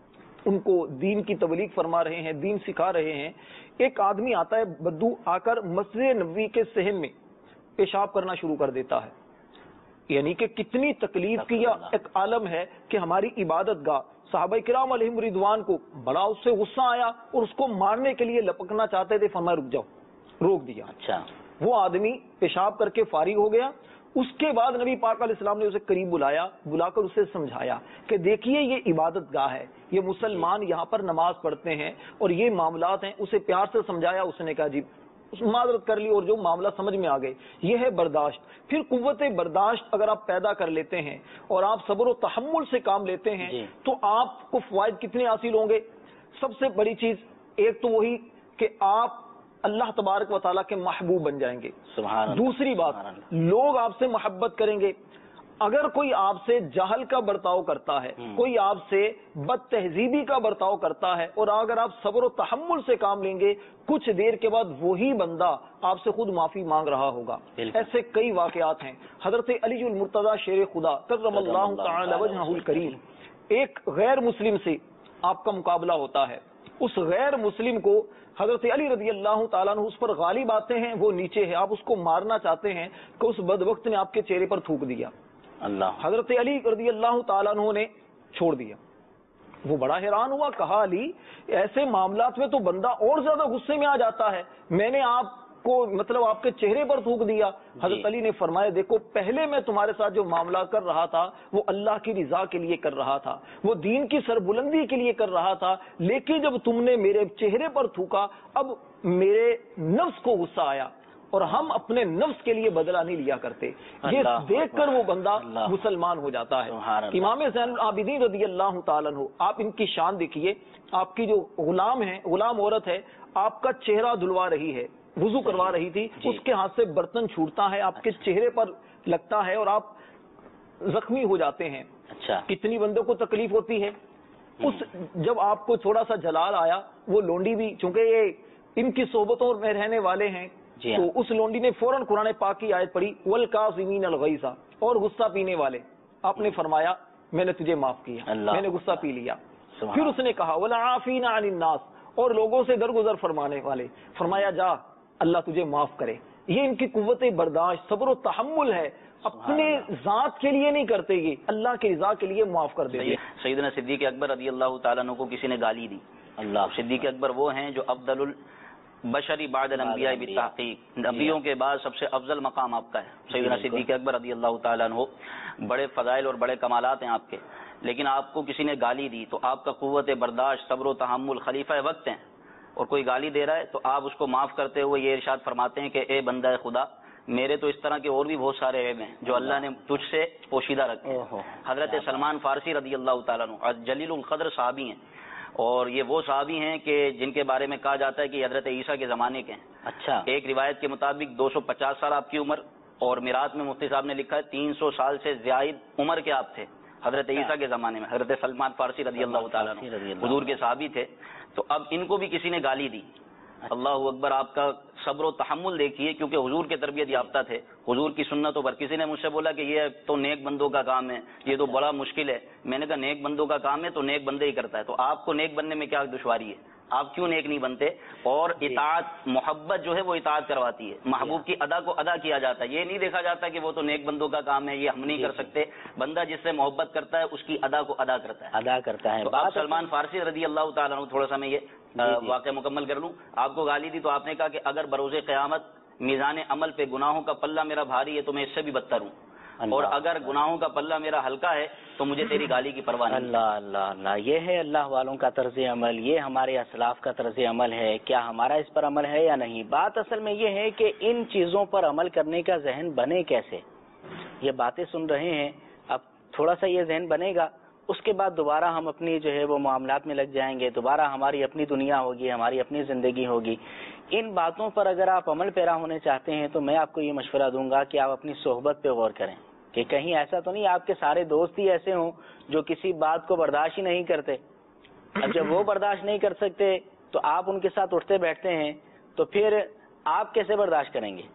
ان کو دین کی تبلیغ فرما رہے ہیں، دین سکھا رہے ہیں. ایک آدمی آتا ہے بدو، آ کر مسجد نبوی کے صحن میں پیشاب کرنا شروع کر دیتا ہے. یعنی کہ کتنی تکلیف کی یہ ایک عالم ہے کہ ہماری عبادت گاہ صحابہ کرام علیہم رضوان کو بڑا اس سے غصہ آیا اور اس کو مارنے کے لیے لپکنا چاہتے تھے، فرمایا رک جاؤ، روک دیا. اچھا. وہ آدمی پیشاب کر کے فارغ ہو گیا. اس کے بعد نبی پاک علیہ السلام نے اسے قریب بلایا، بلا کر اسے سمجھایا کہ دیکھیے یہ عبادت گاہ ہے، یہ مسلمان یہاں پر نماز پڑھتے ہیں اور یہ معاملات ہیں. اسے پیار سے سمجھایا، اس نے کہا جی معذرت کر لی اور جو معاملہ سمجھ میں آ گئے. یہ ہے برداشت. پھر قوت برداشت اگر آپ پیدا کر لیتے ہیں اور آپ صبر و تحمل سے کام لیتے ہیں جی. تو آپ کو فوائد کتنے حاصل ہوں گے؟ سب سے بڑی چیز ایک تو وہی کہ آپ اللہ تبارک و تعالیٰ کے محبوب بن جائیں گے. سبحان اللہ. دوسری بات، لوگ آپ سے محبت کریں گے. اگر کوئی آپ سے جہل کا برتاؤ کرتا ہے، کوئی آپ سے بد تہذیبی کا برتاؤ کرتا ہے، اور اگر آپ صبر و تحمل سے کام لیں گے، کچھ دیر کے بعد وہی بندہ آپ سے خود معافی مانگ رہا ہوگا. ایسے کئی واقعات ہیں. حضرت علی المرتضی شیر خدا کرم اللہ تعالی وجہہ الکریم، ایک غیر مسلم سے آپ کا مقابلہ ہوتا ہے. اس غیر مسلم کو حضرت علی رضی اللہ تعالیٰ عنہ اس پر غالب آتے ہیں، وہ نیچے ہے، آپ اس کو مارنا چاہتے ہیں کہ اس بدبخت نے آپ کے چہرے پر تھوک دیا. اللہ. حضرت علی رضی اللہ تعالیٰ عنہ نے چھوڑ دیا. وہ بڑا حیران ہوا، کہا علی ایسے معاملات میں تو بندہ اور زیادہ غصے میں آ جاتا ہے، میں نے آپ کو مطلب آپ کے چہرے پر تھوک دیا. حضرت علی نے فرمایا دیکھو پہلے میں تمہارے ساتھ جو معاملہ کر رہا تھا وہ اللہ کی رضا کے لیے کر رہا تھا، وہ دین کی سربلندی کے لیے کر رہا تھا، لیکن جب تم نے میرے چہرے پر تھوکا اب میرے نفس کو غصہ آیا، اور ہم اپنے نفس کے لیے بدلہ نہیں لیا کرتے. یہ دیکھ کر وہ بندہ مسلمان ہو جاتا ہے. امام زین العابدین رضی اللہ تعالیٰ عنہ، آپ ان کی شان دیکھیے. آپ کی جو غلام ہے، غلام عورت ہے، آپ کا چہرہ دھلوا رہی ہے، وضو کروا رہی تھی، اس کے ہاتھ سے برتن چھوٹتا ہے، آپ کے چہرے پر لگتا ہے اور آپ زخمی ہو جاتے ہیں. اچھا. کتنی بندوں کو تکلیف ہوتی ہے. اس جب آپ کو تھوڑا سا جلال آیا، وہ لونڈی بھی چونکہ یہ ان کی صحبتوں میں رہنے والے ہیں، تو اس لونڈی نے فوراً قرآن پاک کی آیت پڑھی والکاظمین الغیظ، اور غصہ پینے والے. آپ نے فرمایا میں نے تجھے معاف کیا، میں نے غصہ پی لیا. پھر اس نے کہا والعافین عن الناس، اور لوگوں سے درگزر فرمانے والے. فرمایا جا اللہ تجھے معاف کرے. یہ ان کی قوت برداشت، صبر و تحمل ہے. اپنے ذات کے لیے نہیں کرتے، یہ اللہ کی رضا کے لیے معاف کر دیتے. سیدنا صدیق اکبر رضی اللہ تعالیٰ عنہ کو کسی نے گالی دی. اللہ. صدیق اکبر وہ ہیں جو افضل البشری بعد الانبیاء بالتحقیق، نبیوں کے بعد سب سے افضل مقام آپ کا ہے. سیدنا صدیق اکبر رضی اللہ تعالیٰ عنہ، بڑے فضائل اور بڑے کمالات ہیں آپ کے، لیکن آپ کو کسی نے گالی دی تو آپ کا قوت برداشت، صبر و تحمل، خلیفہ وقت ہیں، اور کوئی گالی دے رہا ہے تو آپ اس کو معاف کرتے ہوئے یہ ارشاد فرماتے ہیں کہ اے بندہ خدا، میرے تو اس طرح کے اور بھی بہت سارے عیب ہیں جو اللہ نے تجھ سے پوشیدہ رکھے ہیں. حضرت سلمان فارسی رضی اللہ تعالیٰ عنہ جلیل القدر صحابی ہیں، اور یہ وہ صحابی ہیں کہ جن کے بارے میں کہا جاتا ہے کہ حضرت عیسیٰ کے زمانے کے ہیں. اچھا. ایک روایت کے مطابق دو سو پچاس سال آپ کی عمر، اور میراث میں مفتی صاحب نے لکھا ہے تین سو سال سے زائد عمر کے آپ تھے حضرت عیسیٰ کے زمانے میں. حضرت سلمان فارسی رضی اللہ تعالیٰ عنہ حضور کے صحابی تھے. تو اب ان کو بھی کسی نے گالی دی. اللہ اکبر. آپ کا صبر و تحمل دیکھیے، کیونکہ حضور کے تربیت یافتہ تھے، حضور کی سنتوں پر. کسی نے مجھ سے بولا کہ یہ تو نیک بندوں کا کام ہے، یہ تو بڑا مشکل ہے. میں نے کہا نیک بندوں کا کام ہے تو نیک بندے ہی کرتا ہے. تو آپ کو نیک بننے میں کیا دشواری ہے؟ آپ کیوں نیک نہیں بنتے؟ اور اطاعت، محبت جو ہے وہ اطاعت کرواتی ہے. محبوب کی ادا کو ادا کیا جاتا ہے. یہ نہیں دیکھا جاتا کہ وہ تو نیک بندوں کا کام ہے، یہ ہم نہیں کر سکتے. بندہ جس سے محبت کرتا ہے اس کی ادا کو ادا کرتا ہے ادا کرتا ہے. تو آپ سلمان فارسی رضی اللہ تعالیٰ عنہ، تھوڑا سا میں یہ واقعہ مکمل کر لوں. آپ کو گالی دی تو آپ نے کہا کہ اگر بروز قیامت میزان عمل پہ گناہوں کا پلہ میرا بھاری ہے تو میں اس سے بھی بدتر ہوں، اور اگر گناہوں کا پلہ میرا ہلکا ہے تو مجھے تیری گالی کی پرواہ نہیں. اللہ اللہ اللہ. یہ ہے اللہ والوں کا طرز عمل، یہ ہمارے اسلاف کا طرز عمل ہے. کیا ہمارا اس پر عمل ہے یا نہیں؟ بات اصل میں یہ ہے کہ ان چیزوں پر عمل کرنے کا ذہن بنے کیسے. یہ باتیں سن رہے ہیں، اب تھوڑا سا یہ ذہن بنے گا، اس کے بعد دوبارہ ہم اپنی جو ہے وہ معاملات میں لگ جائیں گے، دوبارہ ہماری اپنی دنیا ہوگی، ہماری اپنی زندگی ہوگی. ان باتوں پر اگر آپ عمل پیرا ہونے چاہتے ہیں تو میں آپ کو یہ مشورہ دوں گا کہ آپ اپنی صحبت پہ غور کریں کہ کہیں ایسا تو نہیں آپ کے سارے دوست ہی ایسے ہوں جو کسی بات کو برداشت ہی نہیں کرتے. اب جب وہ برداشت نہیں کر سکتے تو آپ ان کے ساتھ اٹھتے بیٹھتے ہیں تو پھر آپ کیسے برداشت کریں گے؟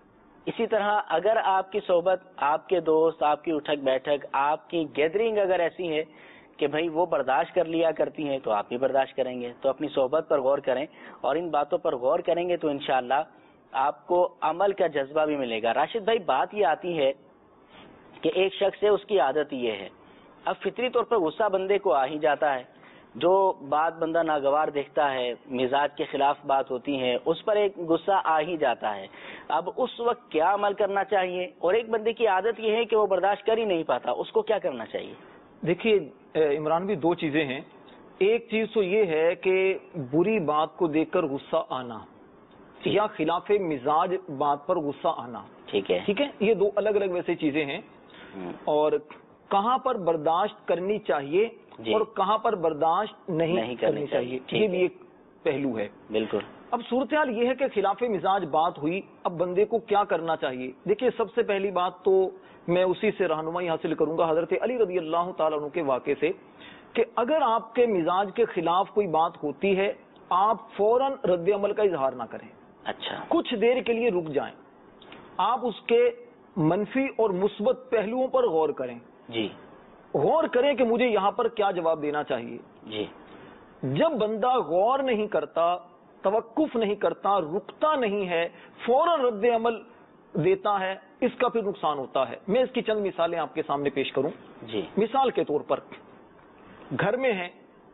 اسی طرح اگر آپ کی صحبت، آپ کے دوست، آپ کی اٹھک بیٹھک، آپ کی گیدرنگ اگر ایسی ہے کہ بھائی وہ برداشت کر لیا کرتی ہیں تو آپ بھی برداشت کریں گے. تو اپنی صحبت پر غور کریں، اور ان باتوں پر غور کریں گے تو انشاءاللہ آپ کو عمل کا جذبہ بھی ملے گا. راشد بھائی، بات یہ آتی ہے کہ ایک شخص ہے اس کی عادت یہ ہے، اب فطری طور پر غصہ بندے کو آ ہی جاتا ہے، جو بات بندہ ناگوار دیکھتا ہے، مزاج کے خلاف بات ہوتی ہے، اس پر ایک غصہ آ ہی جاتا ہے۔ اب اس وقت کیا عمل کرنا چاہیے؟ اور ایک بندے کی عادت یہ ہے کہ وہ برداشت کر ہی نہیں پاتا، اس کو کیا کرنا چاہیے؟ دیکھیے عمران بھی دو چیزیں ہیں، ایک چیز تو یہ ہے کہ بری بات کو دیکھ کر غصہ آنا یا خلاف مزاج بات پر غصہ آنا، ٹھیک ہے ٹھیک ہے، یہ دو الگ الگ ویسے چیزیں ہیں، اور کہاں پر برداشت کرنی چاہیے جی، اور کہاں پر برداشت نہیں, نہیں کرنی چاہیے، یہ بھی ایک پہلو ہے۔ بالکل۔ اب صورتحال یہ ہے کہ خلاف مزاج بات ہوئی، اب بندے کو کیا کرنا چاہیے؟ دیکھیے سب سے پہلی بات تو میں اسی سے رہنمائی حاصل کروں گا حضرت علی رضی اللہ تعالیٰ عنہ کے واقعے سے، کہ اگر آپ کے مزاج کے خلاف کوئی بات ہوتی ہے آپ فوراً رد عمل کا اظہار نہ کریں، اچھا، کچھ دیر کے لیے رک جائیں، آپ اس کے منفی اور مثبت پہلوؤں پر غور کریں، جی، غور کریں کہ مجھے یہاں پر کیا جواب دینا چاہیے۔ جی، جب بندہ غور نہیں کرتا، توقف نہیں کرتا، رکتا نہیں ہے، فوراً رد عمل دیتا ہے، اس کا پھر نقصان ہوتا ہے۔ میں اس کی چند مثالیں آپ کے سامنے پیش کروں۔ جی، مثال کے طور پر گھر میں ہیں،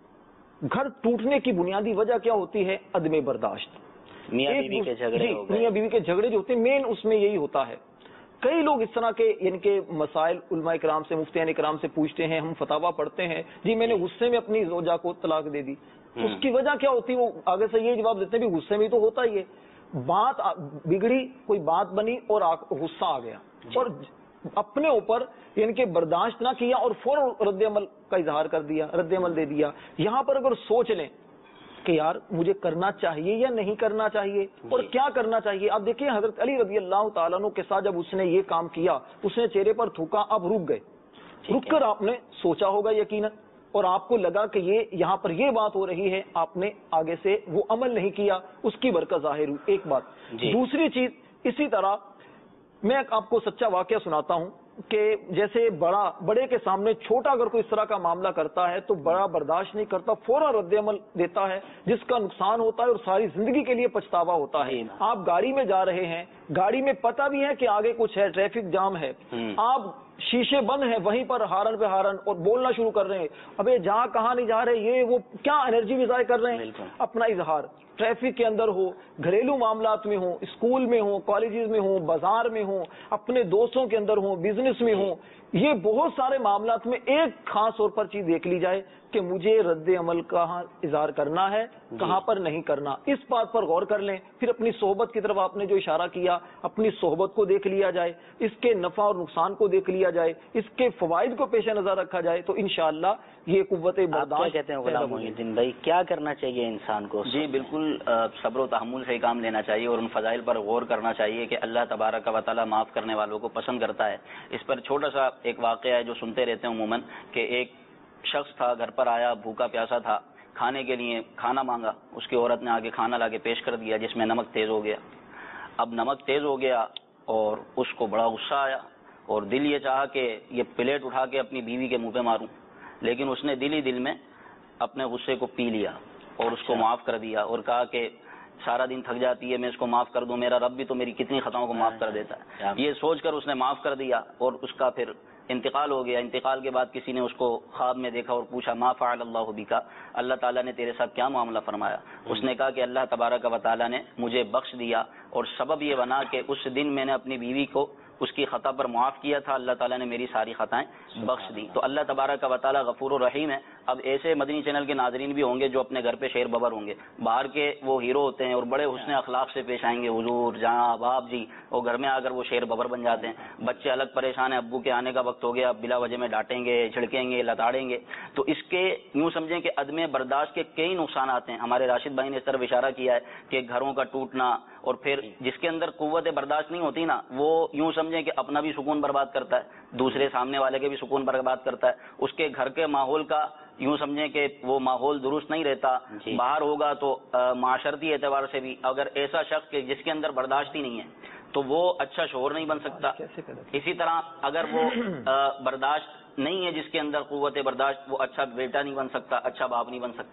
گھر ٹوٹنے کی بنیادی وجہ کیا ہوتی ہے؟ عدم برداشت، میاں بیوی کے جھگڑے ہو گئے، میاں بیوی کے جھگڑے جو ہوتے ہیں مین اس میں یہی ہوتا ہے۔ کئی لوگ اس طرح کے یعنی کہ مسائل علماء کرام سے، مفتیان کرام سے پوچھتے ہیں، ہم فتاوا پڑھتے ہیں، جی میں نے غصے میں اپنی زوجہ کو طلاق دے دی، اس کی وجہ کیا ہوتی ہے؟ وہ آگے سے یہ جواب دیتے ہیں بھی غصے میں تو ہوتا ہی ہے، بات بگڑی، کوئی بات بنی اور غصہ آ گیا اور اپنے اوپر یعنی کہ برداشت نہ کیا اور فوراً رد عمل کا اظہار کر دیا، رد عمل دے دیا۔ یہاں پر اگر سوچ لیں کہ یار مجھے کرنا چاہیے یا نہیں کرنا چاہیے اور کیا کرنا چاہیے، اب دیکھیں حضرت علی رضی اللہ تعالیٰ عنہ کے ساتھ جب اس نے یہ کام کیا، اس نے چہرے پر تھوکا، اب رک گئے، رک کر آپ نے سوچا ہوگا یقیناً، اور آپ کو لگا کہ یہ یہاں پر یہ بات ہو رہی ہے، آپ نے آگے سے وہ عمل نہیں کیا، اس کی برکت ظاہر ہوئی، ایک بات۔ دوسری چیز اسی طرح میں آپ کو سچا واقعہ سناتا ہوں کہ جیسے بڑا بڑے کے سامنے چھوٹا اگر کوئی اس طرح کا معاملہ کرتا ہے تو بڑا برداشت نہیں کرتا، فوراً رد عمل دیتا ہے، جس کا نقصان ہوتا ہے اور ساری زندگی کے لیے پچھتاوا ہوتا ہے۔ آپ گاڑی میں جا رہے ہیں، گاڑی میں پتہ بھی ہے کہ آگے کچھ ہے، ٹریفک جام ہے، آپ شیشے بند ہیں، وہیں پر ہارن پہ ہارن اور بولنا شروع کر رہے ہیں، ابے جہاں کہاں نہیں جا رہے، یہ وہ کیا انرجی بھی ضائع کر رہے ہیں، اپنا اظہار ٹریفک کے اندر ہو، گھریلو معاملات میں ہو، اسکول میں ہو، کالجز میں ہو، بازار میں ہو، اپنے دوستوں کے اندر ہو، بزنس میں ہو، یہ بہت سارے معاملات میں ایک خاص طور پر چیز دیکھ لی جائے کہ مجھے رد عمل کہاں اظہار کرنا ہے، کہاں پر نہیں کرنا، اس بات پر غور کر لیں۔ پھر اپنی صحبت کی طرف آپ نے جو اشارہ کیا، اپنی صحبت کو دیکھ لیا جائے، اس کے نفع اور نقصان کو دیکھ لیا جائے، اس کے فوائد کو پیش نظر رکھا جائے، تو انشاءاللہ یہ قوت برداشت کہتے ہیں غلام محی الدین بھائی، کیا کرنا چاہیے انسان کو؟ جی بالکل، صبر و تحمل سے کام لینا چاہیے اور ان فضائل پر غور کرنا چاہیے کہ اللہ تبارک و تعالیٰ معاف کرنے والوں کو پسند کرتا ہے۔ اس پر چھوٹا سا ایک واقعہ ہے جو سنتے رہتے ہیں عموماً، کہ ایک شخص تھا، گھر پر آیا، بھوکا پیاسا تھا، کھانے کے لیے کھانا مانگا، اس کی عورت نے آگے کھانا لا کے پیش کر دیا جس میں نمک تیز ہو گیا۔ اب نمک تیز ہو گیا اور اس کو بڑا غصہ آیا اور دل یہ چاہا کہ یہ پلیٹ اٹھا کے اپنی بیوی کے منہ پہ ماروں، لیکن اس نے دل ہی دل میں اپنے غصے کو پی لیا اور اس کو معاف کر دیا اور کہا کہ سارا دن تھک جاتی ہے، میں اس کو معاف کر دوں، میرا رب بھی تو میری کتنی خطاؤں کو معاف کر دیتا ہے۔ یہ سوچ کر اس نے معاف کر دیا اور اس کا پھر انتقال ہو گیا۔ انتقال کے بعد کسی نے اس کو خواب میں دیکھا اور پوچھا ما فعل اللہ بک، اللہ تعالیٰ نے تیرے ساتھ کیا معاملہ فرمایا؟ اس نے کہا کہ اللہ تبارک و تعالیٰ نے مجھے بخش دیا اور سبب یہ بنا کہ اس دن میں نے اپنی بیوی کو اس کی خطا پر معاف کیا تھا، اللہ تعالیٰ نے میری ساری خطائیں بخش دی۔ تو اللہ تبارک و تعالیٰ غفور و رحیم ہے۔ اب ایسے مدنی چینل کے ناظرین بھی ہوں گے جو اپنے گھر پہ شیر ببر ہوں گے، باہر کے وہ ہیرو ہوتے ہیں اور بڑے حسن اخلاق سے پیش آئیں گے، حضور جہاں باپ جی، اور گھر میں آ کر وہ شیر ببر بن جاتے ہیں۔ بچے الگ پریشان ہیں، ابو کے آنے کا وقت ہو گیا، بلا وجہ میں ڈانٹیں گے، جھڑکیں گے، لتاڑیں گے۔ تو اس کے یوں سمجھیں کہ عدم برداشت کے کئی نقصانات ہیں۔ ہمارے راشد بھائی نے اس طرف اشارہ کیا ہے کہ گھروں کا ٹوٹنا، اور پھر جس کے اندر قوت برداشت نہیں ہوتی نا، وہ یوں سمجھیں کہ اپنا بھی سکون برباد کرتا ہے، دوسرے سامنے والے کے بھی سکون برباد کرتا ہے، اس کے گھر کے ماحول کا یوں سمجھیں کہ وہ ماحول درست نہیں رہتا۔ باہر ہوگا تو معاشرتی اعتبار سے بھی اگر ایسا شخص کہ جس کے اندر برداشت ہی نہیں ہے تو وہ اچھا شوہر نہیں بن سکتا۔ اسی طرح اگر وہ برداشت نہیں ہے جس کے اندر قوت برداشت، وہ اچھا بیٹا نہیں بن سکتا، اچھا باپ نہیں بن سکتا۔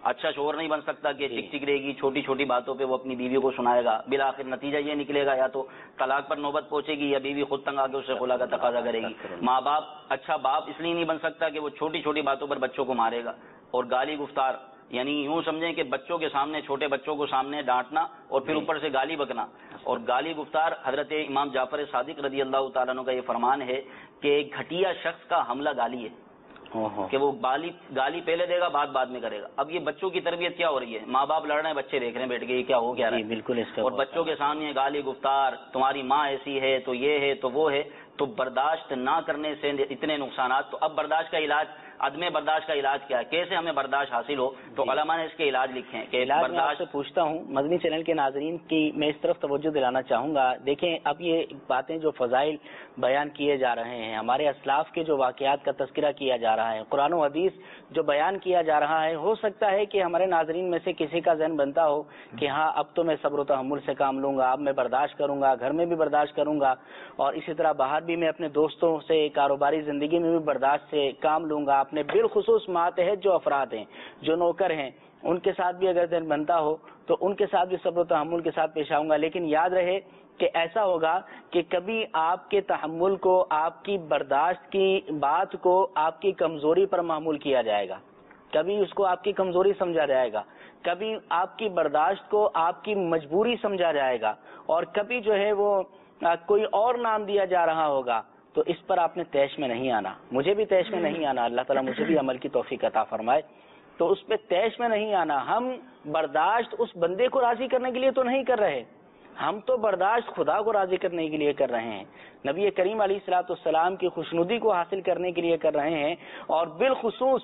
اچھا شوہر نہیں بن سکتا کہ چک چک رہے گی، چھوٹی چھوٹی باتوں پہ وہ اپنی بیوی کو سنائے گا، بالآخر نتیجہ یہ نکلے گا یا تو طلاق پر نوبت پہنچے گی یا بیوی خود تنگ آ کے اسے خلا کا تقاضا کرے گی۔ ماں باپ اچھا باپ اس لیے نہیں بن سکتا کہ وہ چھوٹی چھوٹی باتوں پر بچوں کو مارے گا، اور گالی گفتار یعنی یوں سمجھیں کہ بچوں کے سامنے، چھوٹے بچوں کو سامنے ڈانٹنا اور پھر اوپر سے گالی بکنا، اور گالی گفتار حضرت امام جعفر صادق رضی اللہ تعالیٰ عنہ کا یہ فرمان ہے کہ ایک گھٹیا شخص کا حملہ گالی ہے، کہ وہ گالی گالی پہلے دے گا بات بعد میں کرے گا۔ اب یہ بچوں کی تربیت کیا ہو رہی ہے؟ ماں باپ لڑ رہے ہیں، بچے دیکھ رہے ہیں بیٹھ کے یہ کیا ہو کیا رہا ہے، بالکل، اور بچوں کے سامنے گالی گفتار، تمہاری ماں ایسی ہے تو یہ ہے تو وہ ہے، تو برداشت نہ کرنے سے اتنے نقصانات۔ تو اب برداشت کا علاج، عدم برداشت کا علاج کیا ہے، کیسے ہمیں برداشت حاصل ہو؟ تو علماء نے اس کے علاج لکھے ہیں کہ برداشت سے پوچھتا ہوں مدنی چینل کے ناظرین کی میں اس طرف توجہ دلانا چاہوں گا۔ دیکھیں اب یہ باتیں جو فضائل بیان کیے جا رہے ہیں، ہمارے اسلاف کے جو واقعات کا تذکرہ کیا جا رہا ہے، قرآن و حدیث جو بیان کیا جا رہا ہے، ہو سکتا ہے کہ ہمارے ناظرین میں سے کسی کا ذہن بنتا ہو کہ ہاں اب تو میں صبر و تحمل سے کام لوں گا، اب میں برداشت کروں گا، گھر میں بھی برداشت کروں گا، اور اسی طرح باہر بھی میں اپنے دوستوں سے، کاروباری زندگی میں بھی برداشت سے کام لوں گا، اپنے بالخصوص ماتحت جو افراد ہیں، جو نوکر ہیں، ان کے ساتھ بھی اگر دن بنتا ہو تو ان کے ساتھ بھی صبر و تحمل کے ساتھ پیش آؤں گا۔ لیکن یاد رہے کہ ایسا ہوگا کہ کبھی آپ کے تحمل کو، آپ کی برداشت کی بات کو آپ کی کمزوری پر معمول کیا جائے گا، کبھی اس کو آپ کی کمزوری سمجھا جائے گا، کبھی آپ کی برداشت کو آپ کی مجبوری سمجھا جائے گا، اور کبھی جو ہے وہ کوئی اور نام دیا جا رہا ہوگا۔ تو اس پر آپ نے تیش میں نہیں آنا، مجھے بھی تیش میں نہیں آنا، اللہ تعالیٰ مجھے بھی عمل کی توفیق عطا فرمائے۔ تو اس پہ تیش میں نہیں آنا۔ ہم برداشت اس بندے کو راضی کرنے کے لیے تو نہیں کر رہے، ہم تو برداشت خدا کو راضی کرنے کے لیے کر رہے ہیں، نبی کریم علیہ الصلوۃ والسلام کی خوشنودی کو حاصل کرنے کے لیے کر رہے ہیں۔ اور بالخصوص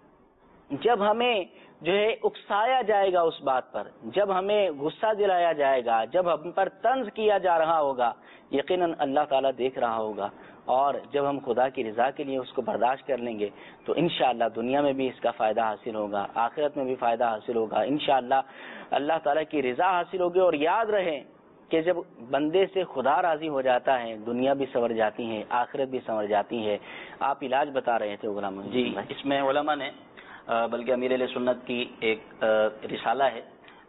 جب ہمیں جو ہے اکسایا جائے گا اس بات پر، جب ہمیں غصہ دلایا جائے گا، جب ہم پر طنز کیا جا رہا ہوگا، یقیناً اللہ تعالیٰ دیکھ رہا ہوگا، اور جب ہم خدا کی رضا کے لیے اس کو برداشت کر لیں گے تو انشاءاللہ دنیا میں بھی اس کا فائدہ حاصل ہوگا، آخرت میں بھی فائدہ حاصل ہوگا، انشاءاللہ اللہ تعالیٰ کی رضا حاصل ہوگی۔ اور یاد رہے کہ جب بندے سے خدا راضی ہو جاتا ہے، دنیا بھی سنور جاتی ہے، آخرت بھی سنور جاتی ہے۔ آپ علاج بتا رہے تھے غلام جی، اس میں علماء نے بلکہ امیر اہل سنت کی ایک رسالہ ہے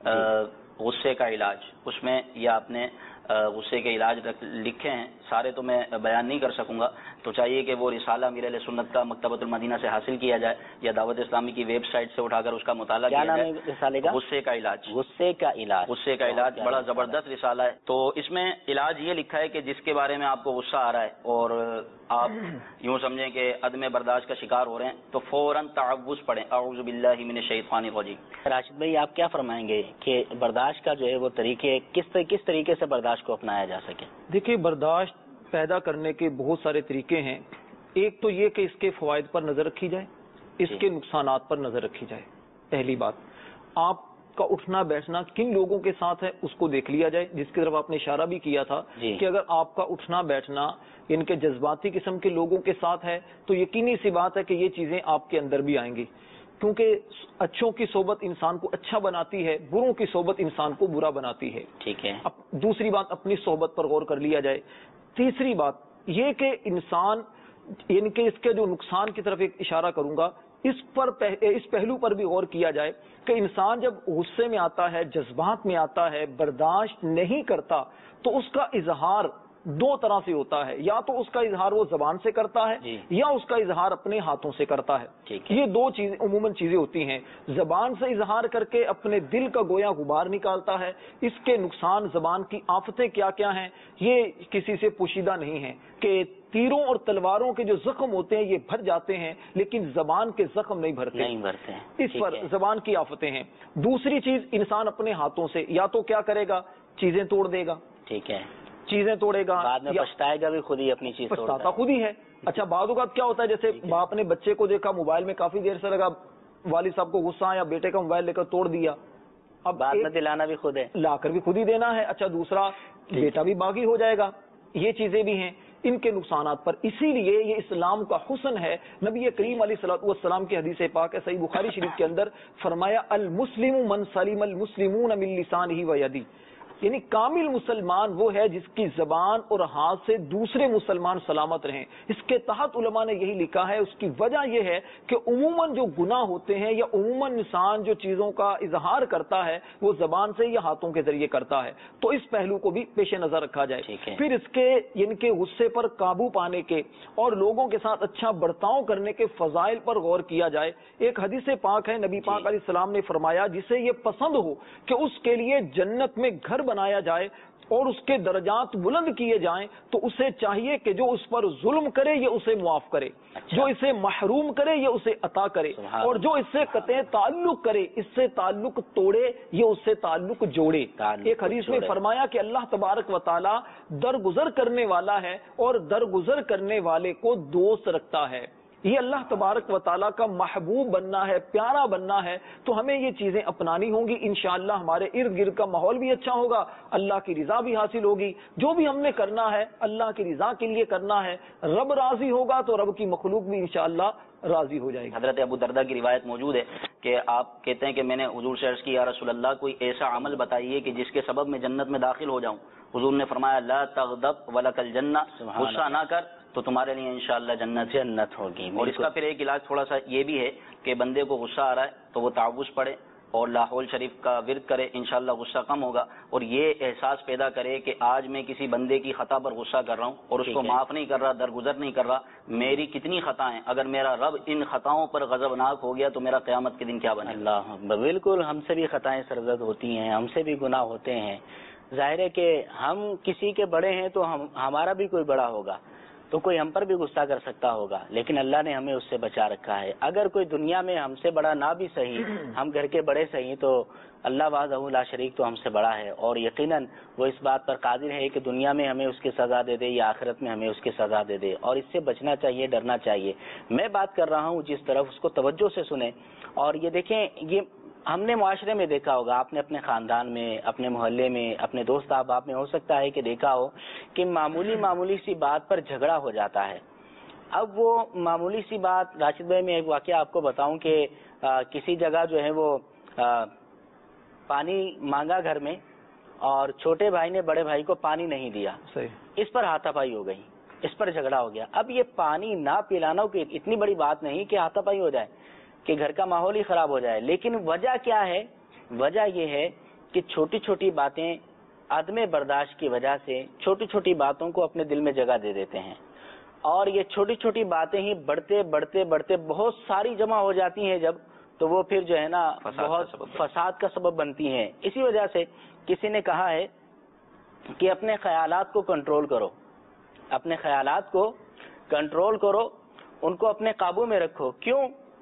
غصے کا علاج، اس میں یہ آپ نے غصے کے علاج لکھے ہیں، سارے تو میں بیان نہیں کر سکوں گا، تو چاہیے کہ وہ رسالہ امیر اہل سنت کا مکتبۃ المدینہ سے حاصل کیا جائے یا دعوت اسلامی کی ویب سائٹ سے اٹھا کر اس کا مطالعہ کیا جائے۔ رسالے کا غصے کا علاج، غصے کا علاج غصے کا علاج بڑا زبردست رسالہ ہے۔ تو اس میں علاج یہ لکھا ہے کہ جس کے بارے میں آپ کو غصہ آ رہا ہے اور آپ یوں سمجھیں کہ عدم برداشت کا شکار ہو رہے ہیں تو فوراً تعوذ پڑھیں، اعوذ باللہ من الشیطان الرجیم۔ راشد بھائی آپ کیا فرمائیں گے کہ برداشت کا جو ہے وہ طریقے کس کس طریقے سے برداشت کو اپنایا جا سکے؟ دیکھیے برداشت پیدا کرنے کے بہت سارے طریقے ہیں۔ ایک تو یہ کہ اس کے فوائد پر نظر رکھی جائے، اس کے نقصانات پر نظر رکھی جائے۔ پہلی بات، آپ کا اٹھنا بیٹھنا کن لوگوں کے ساتھ ہے اس کو دیکھ لیا جائے، جس کی طرف آپ نے اشارہ بھی کیا تھا کہ اگر آپ کا اٹھنا بیٹھنا ان کے جذباتی قسم کے لوگوں کے ساتھ ہے تو یقینی سی بات ہے کہ یہ چیزیں آپ کے اندر بھی آئیں گی، کیونکہ اچھوں کی صحبت انسان کو اچھا بناتی ہے، بروں کی صحبت انسان کو برا بناتی ہے۔ ٹھیک ہے۔ اب دوسری بات، اپنی صحبت پر غور کر لیا جائے۔ تیسری بات یہ کہ انسان یعنی کہ اس کے جو نقصان کی طرف ایک اشارہ کروں گا، اس پر اس پہلو پر بھی غور کیا جائے کہ انسان جب غصے میں آتا ہے، جذبات میں آتا ہے، برداشت نہیں کرتا تو اس کا اظہار دو طرح سے ہوتا ہے، یا تو اس کا اظہار وہ زبان سے کرتا ہے جی. یا اس کا اظہار اپنے ہاتھوں سے کرتا ہے. ٹھیک ہے. یہ دو چیزیں عموماً چیزیں ہوتی ہیں. زبان سے اظہار کر کے اپنے دل کا گویا غبار نکالتا ہے. اس کے نقصان، زبان کی آفتیں کیا کیا ہیں یہ کسی سے پوشیدہ نہیں ہے کہ تیروں اور تلواروں کے جو زخم ہوتے ہیں یہ بھر جاتے ہیں لیکن زبان کے زخم نہیں بھرتے نہیں بھرتے اس پر زبان کی آفتیں ہیں. دوسری چیز، انسان اپنے ہاتھوں سے یا تو کیا کرے گا، چیزیں توڑ دے گا. ٹھیک ہے. چیزیں توڑے گا، بعد میں پچھتائے گا بھی خود ہی، اپنی چیز پچھتاتا خود ہی ہے. اچھا بعض اوقات کیا ہوتا ہے، جیسے باپ نے بچے کو دیکھا موبائل میں کافی دیر سے لگا، والد صاحب کو غصہ آیا، بیٹے کا موبائل لے کر توڑ دیا. اب بعد میں دلانا بھی خود ہے، لا کر بھی خود ہی دینا ہے. اچھا دوسرا، بیٹا بھی باغی ہو جائے گا. یہ چیزیں بھی ہیں ان کے نقصانات پر. اسی لیے یہ اسلام کا حسن ہے. نبی کریم علیہ الصلوۃ والسلام کی حدیث پاک ہے صحیح بخاری شریف کے اندر، فرمایا المسلم من سلم المسلمون من لسانہ و یدہ. یعنی کامل مسلمان وہ ہے جس کی زبان اور ہاتھ سے دوسرے مسلمان سلامت رہیں. اس کے تحت علماء نے یہی لکھا ہے. اس کی وجہ یہ ہے کہ عموماً جو گناہ ہوتے ہیں یا عموماً انسان جو چیزوں کا اظہار کرتا ہے وہ زبان سے یا ہاتھوں کے ذریعے کرتا ہے. تو اس پہلو کو بھی پیش نظر رکھا جائے. پھر اس کے ان کے غصے پر قابو پانے کے اور لوگوں کے ساتھ اچھا برتاؤ کرنے کے فضائل پر غور کیا جائے. ایک حدیث پاک ہے, نبی پاک علیہ السلام نے فرمایا جسے یہ پسند ہو کہ اس کے لیے جنت میں گھر بنایا جائے اور اس کے درجات بلند کیے جائیں, تو اسے چاہیے کہ جو اس پر ظلم کرے یہ اسے معاف کرے, جو اسے محروم کرے یہ اسے عطا کرے, اور جو اس سے قطع تعلق کرے اس سے تعلق توڑے یہ اس سے تعلق جوڑے. ایک حدیث میں فرمایا کہ اللہ تبارک و تعالی درگزر کرنے والا ہے اور درگزر کرنے والے کو دوست رکھتا ہے. یہ اللہ تبارک و تعالیٰ کا محبوب بننا ہے, پیارا بننا ہے, تو ہمیں یہ چیزیں اپنانی ہوں گی. انشاءاللہ ہمارے ارد گرد کا ماحول بھی اچھا ہوگا, اللہ کی رضا بھی حاصل ہوگی. جو بھی ہم نے کرنا ہے اللہ کی رضا کے لیے کرنا ہے, رب راضی ہوگا تو رب کی مخلوق بھی انشاءاللہ راضی ہو جائے گی. حضرت ابو دردہ کی روایت موجود ہے کہ آپ کہتے ہیں کہ میں نے حضور سے عرض کی یا رسول اللہ کوئی ایسا عمل بتائیے کہ جس کے سبب میں جنت میں داخل ہو جاؤں. حضور نے فرمایا لا تغضب ولک الجنہ, غصہ نہ کر تو تمہارے لیے انشاءاللہ جنت جنت ہوگی. اور اس کا پھر ایک علاج تھوڑا سا یہ بھی ہے کہ بندے کو غصہ آ رہا ہے تو وہ تعوذ پڑھے اور لاحول شریف کا ورد کرے, انشاءاللہ غصہ کم ہوگا. اور یہ احساس پیدا کرے کہ آج میں کسی بندے کی خطا پر غصہ کر رہا ہوں اور اس کو معاف نہیں کر رہا, درگزر نہیں کر رہا. میری کتنی خطائیں, اگر میرا رب ان خطاؤں پر غضبناک ہو گیا تو میرا قیامت کے دن کیا بنے. اللہ بالکل, ہم سے بھی خطائیں سرزد ہوتی ہیں, ہم سے بھی گناہ ہوتے ہیں. ظاہر ہے کہ ہم کسی کے بڑے ہیں تو ہم ہمارا بھی کوئی بڑا ہوگا تو کوئی ہم پر بھی غصہ کر سکتا ہوگا, لیکن اللہ نے ہمیں اس سے بچا رکھا ہے. اگر کوئی دنیا میں ہم سے بڑا نہ بھی صحیح, ہم گھر کے بڑے صحیح, تو اللہ وحدہ لا شریک تو ہم سے بڑا ہے, اور یقیناً وہ اس بات پر قادر ہے کہ دنیا میں ہمیں اس کی سزا دے دے یا آخرت میں ہمیں اس کی سزا دے دے. اور اس سے بچنا چاہیے, ڈرنا چاہیے. میں بات کر رہا ہوں جس طرف, اس کو توجہ سے سنیں. اور یہ دیکھیں, یہ ہم نے معاشرے میں دیکھا ہوگا, آپ نے اپنے خاندان میں, اپنے محلے میں, اپنے دوست احباب میں ہو سکتا ہے کہ دیکھا ہو کہ معمولی معمولی سی بات پر جھگڑا ہو جاتا ہے. اب وہ معمولی سی بات, راشد بھائی میں ایک واقعہ آپ کو بتاؤں کہ آ, کسی جگہ جو ہے وہ آ, پانی مانگا گھر میں اور چھوٹے بھائی نے بڑے بھائی کو پانی نہیں دیا, اس پر ہاتھا پائی ہو گئی, اس پر جھگڑا ہو گیا. اب یہ پانی نہ پلانا کوئی اتنی بڑی بات نہیں کہ ہاتھا پائی ہو جائے, کہ گھر کا ماحول ہی خراب ہو جائے. لیکن وجہ کیا ہے؟ وجہ یہ ہے کہ چھوٹی چھوٹی باتیں عدم برداشت کی وجہ سے چھوٹی چھوٹی باتوں کو اپنے دل میں جگہ دے دیتے ہیں, اور یہ چھوٹی چھوٹی باتیں ہی بڑھتے بڑھتے بڑھتے بہت ساری جمع ہو جاتی ہیں جب, تو وہ پھر جو ہے نا بہت فساد کا سبب بنتی ہیں. اسی وجہ سے کسی نے کہا ہے کہ اپنے خیالات کو کنٹرول کرو, اپنے خیالات کو کنٹرول کرو, ان کو اپنے قابو میں رکھو. کیوں؟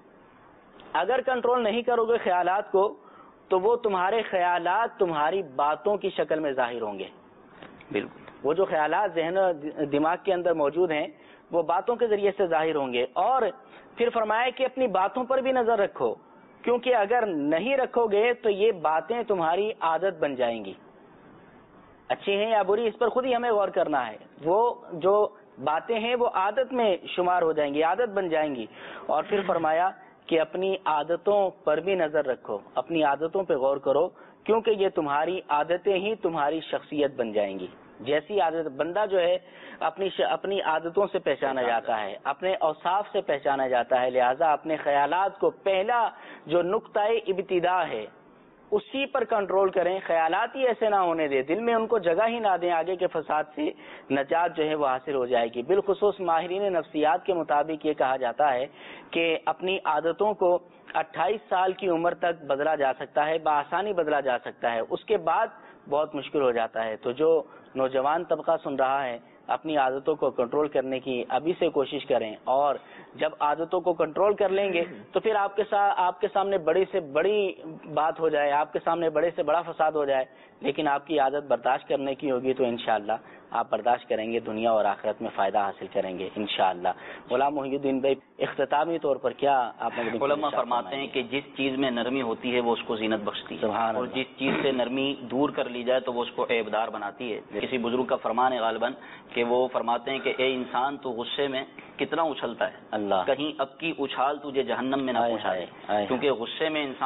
اگر کنٹرول نہیں کرو گے خیالات کو تو وہ تمہارے خیالات تمہاری باتوں کی شکل میں ظاہر ہوں گے. بالکل, وہ جو خیالات ذہن دماغ کے اندر موجود ہیں وہ باتوں کے ذریعے سے ظاہر ہوں گے. اور پھر فرمایا کہ اپنی باتوں پر بھی نظر رکھو, کیونکہ اگر نہیں رکھو گے تو یہ باتیں تمہاری عادت بن جائیں گی. اچھی ہیں یا بری اس پر خود ہی ہمیں غور کرنا ہے. وہ جو باتیں ہیں وہ عادت میں شمار ہو جائیں گی, عادت بن جائیں گی. اور پھر فرمایا کہ اپنی عادتوں پر بھی نظر رکھو, اپنی عادتوں پہ غور کرو, کیونکہ یہ تمہاری عادتیں ہی تمہاری شخصیت بن جائیں گی. جیسی عادت, بندہ جو ہے اپنی ش... اپنی عادتوں سے پہچانا جاتا ہے, اپنے اوصاف سے پہچانا جاتا ہے. لہذا اپنے خیالات کو پہلا جو نقطۂ ابتدا ہے اسی پر کنٹرول کریں. خیالات ہی ایسے نہ ہونے دیں, دل میں ان کو جگہ ہی نہ دیں, آگے کے فساد سے نجات جو ہے وہ حاصل ہو جائے گی. بالخصوص ماہرین نفسیات کے مطابق یہ کہا جاتا ہے کہ اپنی عادتوں کو اٹھائیس سال کی عمر تک بدلا جا سکتا ہے, بآسانی بدلا جا سکتا ہے, اس کے بعد بہت مشکل ہو جاتا ہے. تو جو نوجوان طبقہ سن رہا ہے اپنی عادتوں کو کنٹرول کرنے کی ابھی سے کوشش کریں, اور جب عادتوں کو کنٹرول کر لیں گے تو پھر آپ کے ساتھ آپ کے سامنے بڑی سے بڑی بات ہو جائے, آپ کے سامنے بڑے سے بڑا فساد ہو جائے, لیکن آپ کی عادت برداشت کرنے کی ہوگی تو انشاءاللہ آپ برداشت کریں گے, دنیا اور آخرت میں فائدہ حاصل کریں گے انشاءاللہ. غلام محی الدین بھائی, اختتامی طور پر کیا آپ نے؟ علماء فرماتے ہیں کہ جس چیز میں نرمی ہوتی ہے وہ اس کو زینت بخشتی ہے, اور جس چیز سے نرمی دور کر لی جائے تو وہ اس کو عیبدار بناتی ہے. کسی بزرگ کا فرمان ہے غالباً کہ وہ فرماتے ہیں کہ اے انسان تو غصے میں کتنا اچھلتا ہے, اللہ کہیں اب کی اچھال تجھے جہنم میں نہ پہنچائے, کیونکہ غصے میں انسان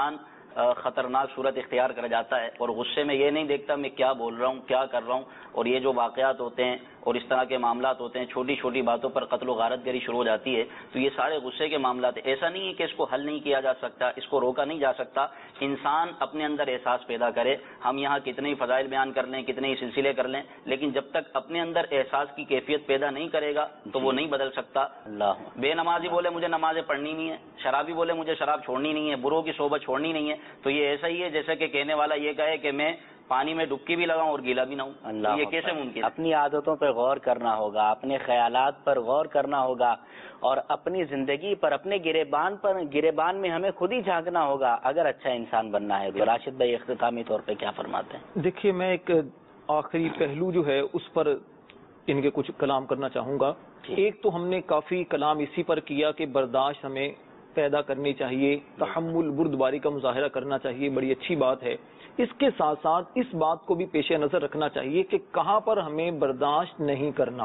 خطرناک صورت اختیار کر جاتا ہے اور غصے میں یہ نہیں دیکھتا میں کیا بول رہا ہوں کیا کر رہا ہوں، اور یہ جو واقعات ہوتے ہیں اور اس طرح کے معاملات ہوتے ہیں، چھوٹی چھوٹی باتوں پر قتل و غارت گری شروع ہو جاتی ہے، تو یہ سارے غصے کے معاملات ہیں۔ ایسا نہیں ہے کہ اس کو حل نہیں کیا جا سکتا، اس کو روکا نہیں جا سکتا، انسان اپنے اندر احساس پیدا کرے۔ ہم یہاں کتنے ہی فضائل بیان کر لیں، کتنے ہی سلسلے کر لیں، لیکن جب تک اپنے اندر احساس کی کیفیت پیدا نہیں کرے گا تو وہ نہیں بدل سکتا۔ اللہ بے نمازی بولے مجھے نمازیں پڑھنی نہیں ہے، شرابی بولے مجھے شراب چھوڑنی نہیں ہے، بروں کی صحبت چھوڑنی نہیں ہے، تو یہ ایسا ہی ہے جیسے کہ کہنے والا یہ کہے کہ میں پانی میں ڈبکی بھی لگاؤں اور گیلا بھی نہ ہوں۔ اللہ یہ کیسے ممکن ہے؟ اپنی عادتوں پر غور کرنا ہوگا، اپنے خیالات پر غور کرنا ہوگا، اور اپنی زندگی پر، اپنے گریبان پر گریبان میں ہمیں خود ہی جھانکنا ہوگا اگر اچھا انسان بننا ہے۔ تو راشد بھائی اختتامی طور پہ کیا فرماتے ہیں؟ دیکھیے، میں ایک آخری پہلو جو ہے اس پر ان کے کچھ کلام کرنا چاہوں گا۔ ایک تو ہم نے کافی کلام اسی پر کیا کہ برداشت ہمیں پیدا کرنی چاہیے، تحمل بردباری کا مظاہرہ کرنا چاہیے، بڑی اچھی بات ہے۔ اس کے ساتھ ساتھ اس بات کو بھی پیش نظر رکھنا چاہیے کہ کہاں پر ہمیں برداشت نہیں کرنا۔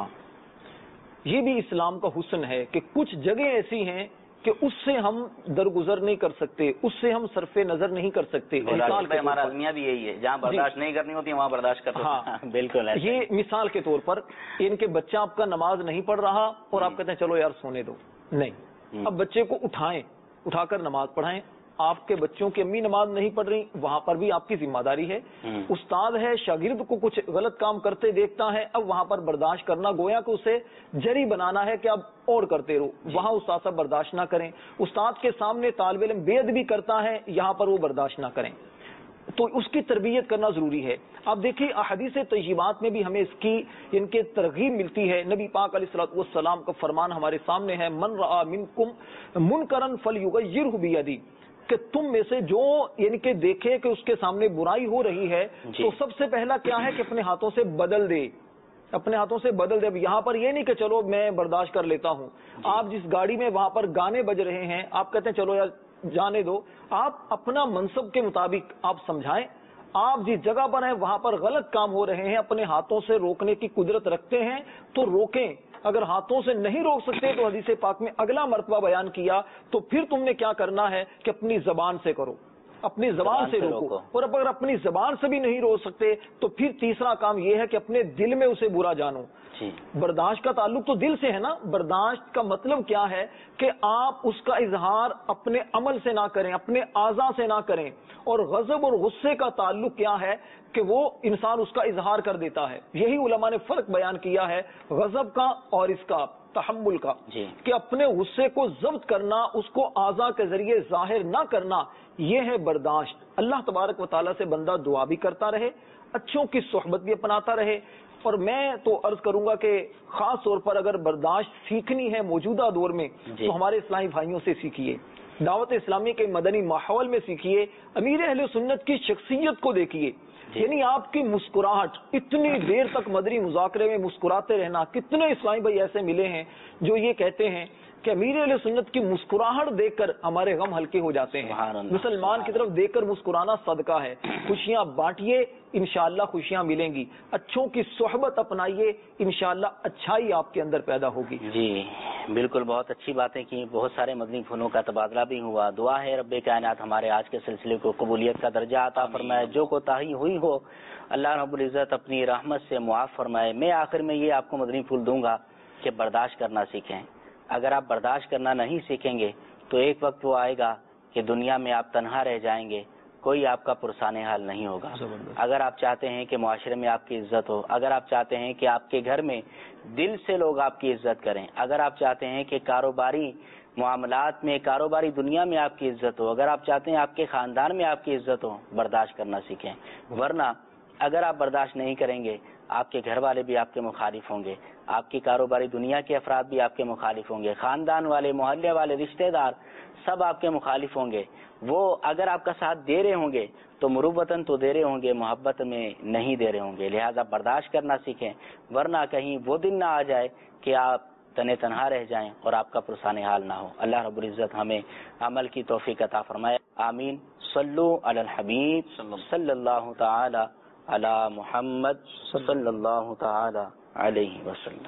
یہ بھی اسلام کا حسن ہے کہ کچھ جگہ ایسی ہیں کہ اس سے ہم درگزر نہیں کر سکتے، اس سے ہم صرف نظر نہیں کر سکتے۔ مثال پہ ہمارا المیہ بھی یہی ہے، جہاں برداشت نہیں کرنی ہوتی وہاں برداشت کرتے ہیں۔ ہاں بالکل، یہ مثال کے طور پر ان کے بچہ آپ کا نماز نہیں پڑھ رہا اور آپ کہتے ہیں چلو یار سونے دو، نہیں، اب بچے کو اٹھائیں، اٹھا کر نماز پڑھائیں۔ آپ کے بچوں کی امی نماز نہیں پڑھ رہی، وہاں پر بھی آپ کی ذمہ داری ہے۔ استاد ہے، شاگرد کو کچھ غلط کام کرتے دیکھتا ہے، اب وہاں پر برداشت کرنا گویا کہ اسے جری بنانا ہے کہ اب اور کرتے رہو، وہاں استاد صاحب برداشت نہ کریں۔ استاد کے سامنے طالب علم بے ادبی کرتا ہے، یہاں پر وہ برداشت نہ کریں، تو اس کی تربیت کرنا ضروری ہے۔ آپ دیکھیے احادیث طیبات میں بھی ہمیں اس کی ان کے ترغیب ملتی ہے۔ نبی پاک علیہ الصلوۃ والسلام کا فرمان ہمارے سامنے ہے، من رأى منکم منکرا فلیغیرہ بیدی، کہ تم میں سے جو یعنی کہ دیکھے کہ اس کے سامنے برائی ہو رہی ہے تو سب سے پہلا کیا ہے کہ اپنے ہاتھوں سے بدل دے، اپنے ہاتھوں سے بدل دے۔ اب یہاں پر یہ نہیں کہ چلو میں برداشت کر لیتا ہوں، آپ جس گاڑی میں وہاں پر گانے بج رہے ہیں آپ کہتے ہیں چلو یار جانے دو، آپ اپنا منصب کے مطابق آپ سمجھائیں، آپ جس جگہ پر ہیں وہاں پر غلط کام ہو رہے ہیں، اپنے ہاتھوں سے روکنے کی قدرت رکھتے ہیں تو روکیں، اگر ہاتھوں سے نہیں روک سکتے تو حدیث پاک میں اگلا مرتبہ بیان کیا تو پھر تم نے کیا کرنا ہے کہ اپنی زبان سے کرو، اپنی زبان سے روکو، اور اگر اپنی زبان سے بھی نہیں روک سکتے تو پھر تیسرا کام یہ ہے کہ اپنے دل میں اسے برا جانو۔ برداشت کا تعلق تو دل سے ہے نا، برداشت کا مطلب کیا ہے کہ آپ اس کا اظہار اپنے عمل سے نہ کریں، اپنے اعضاء سے نہ کریں، اور غضب اور غصے کا تعلق کیا ہے کہ وہ انسان اس کا اظہار کر دیتا ہے۔ یہی علماء نے فرق بیان کیا ہے غضب کا اور اس کا تحمل کا، کہ اپنے غصے کو ضبط کرنا، اس کو اعضاء کے ذریعے ظاہر نہ کرنا، یہ ہے برداشت۔ اللہ تبارک و تعالیٰ سے بندہ دعا بھی کرتا رہے، اچھوں کی صحبت بھی اپناتا رہے، اور میں تو عرض کروں گا کہ خاص طور پر اگر برداشت سیکھنی ہے موجودہ دور میں تو ہمارے اسلامی بھائیوں سے سیکھیے، دعوت اسلامی کے مدنی ماحول میں سیکھیے، امیر اہل سنت کی شخصیت کو دیکھیے، یعنی آپ کی مسکراہٹ، اتنی دیر تک مدنی مذاکرے میں مسکراتے رہنا۔ کتنے اسلامی بھائی ایسے ملے ہیں جو یہ کہتے ہیں کہ امیر اہل سنت کی مسکراہٹ دیکھ کر ہمارے غم ہلکے ہو جاتے ہیں۔ مسلمان کی طرف دیکھ کر مسکرانا صدقہ ہے۔ خوشیاں بانٹیے، انشاءاللہ خوشیاں ملیں گی۔ اچھوں کی صحبت اپنائیے، انشاءاللہ اچھائی آپ کے اندر پیدا ہوگی۔ جی بالکل، بہت اچھی باتیں کی، بہت سارے مدنی پھولوں کا تبادلہ بھی ہوا۔ دعا ہے رب کائنات ہمارے آج کے سلسلے کو قبولیت کا درجہ عطا فرمائے، جو کوتاہی ہوئی ہو اللہ رب العزت اپنی رحمت سے معاف فرمائے۔ میں آخر میں یہ آپ کو مدنی پھول دوں گا کہ برداشت کرنا سیکھیں۔ اگر آپ برداشت کرنا نہیں سیکھیں گے تو ایک وقت وہ آئے گا کہ دنیا میں آپ تنہا رہ جائیں گے، کوئی آپ کا پرسان حال نہیں ہوگا۔ اگر آپ چاہتے ہیں کہ معاشرے میں آپ کی عزت ہو، اگر آپ چاہتے ہیں کہ آپ کے گھر میں دل سے لوگ آپ کی عزت کریں، اگر آپ چاہتے ہیں کہ کاروباری معاملات میں، کاروباری دنیا میں آپ کی عزت ہو، اگر آپ چاہتے ہیں آپ کے خاندان میں آپ کی عزت ہو، برداشت کرنا سیکھیں۔ ورنہ اگر آپ برداشت نہیں کریں گے آپ کے گھر والے بھی آپ کے مخالف ہوں گے، آپ کی کاروباری دنیا کے افراد بھی آپ کے مخالف ہوں گے، خاندان والے، محلے والے، رشتہ دار سب آپ کے مخالف ہوں گے۔ وہ اگر آپ کا ساتھ دے رہے ہوں گے تو مروتاً تو دے رہے ہوں گے، محبت میں نہیں دے رہے ہوں گے۔ لہذا برداشت کرنا سیکھیں، ورنہ کہیں وہ دن نہ آ جائے کہ آپ تنے تنہا رہ جائیں اور آپ کا پرسان حال نہ ہو۔ اللہ رب العزت ہمیں عمل کی توفیق عطا فرمائے، آمین۔ صلو علی الحبیب صلی اللہ تعالی علی محمد صلی اللہ تعالی علیہ وسلم۔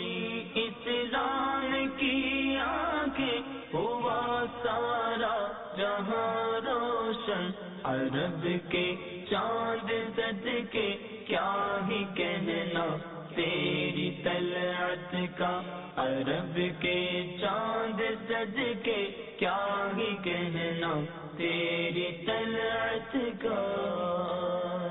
اسلام کی آنکھیں ہوا سارا جہاں روشن روشن عرب کے چاند صدقے کیا ہی کہنا تیری طلعت کا، عرب کے چاند صدقے کیا ہی کہنا تیری طلعت کا۔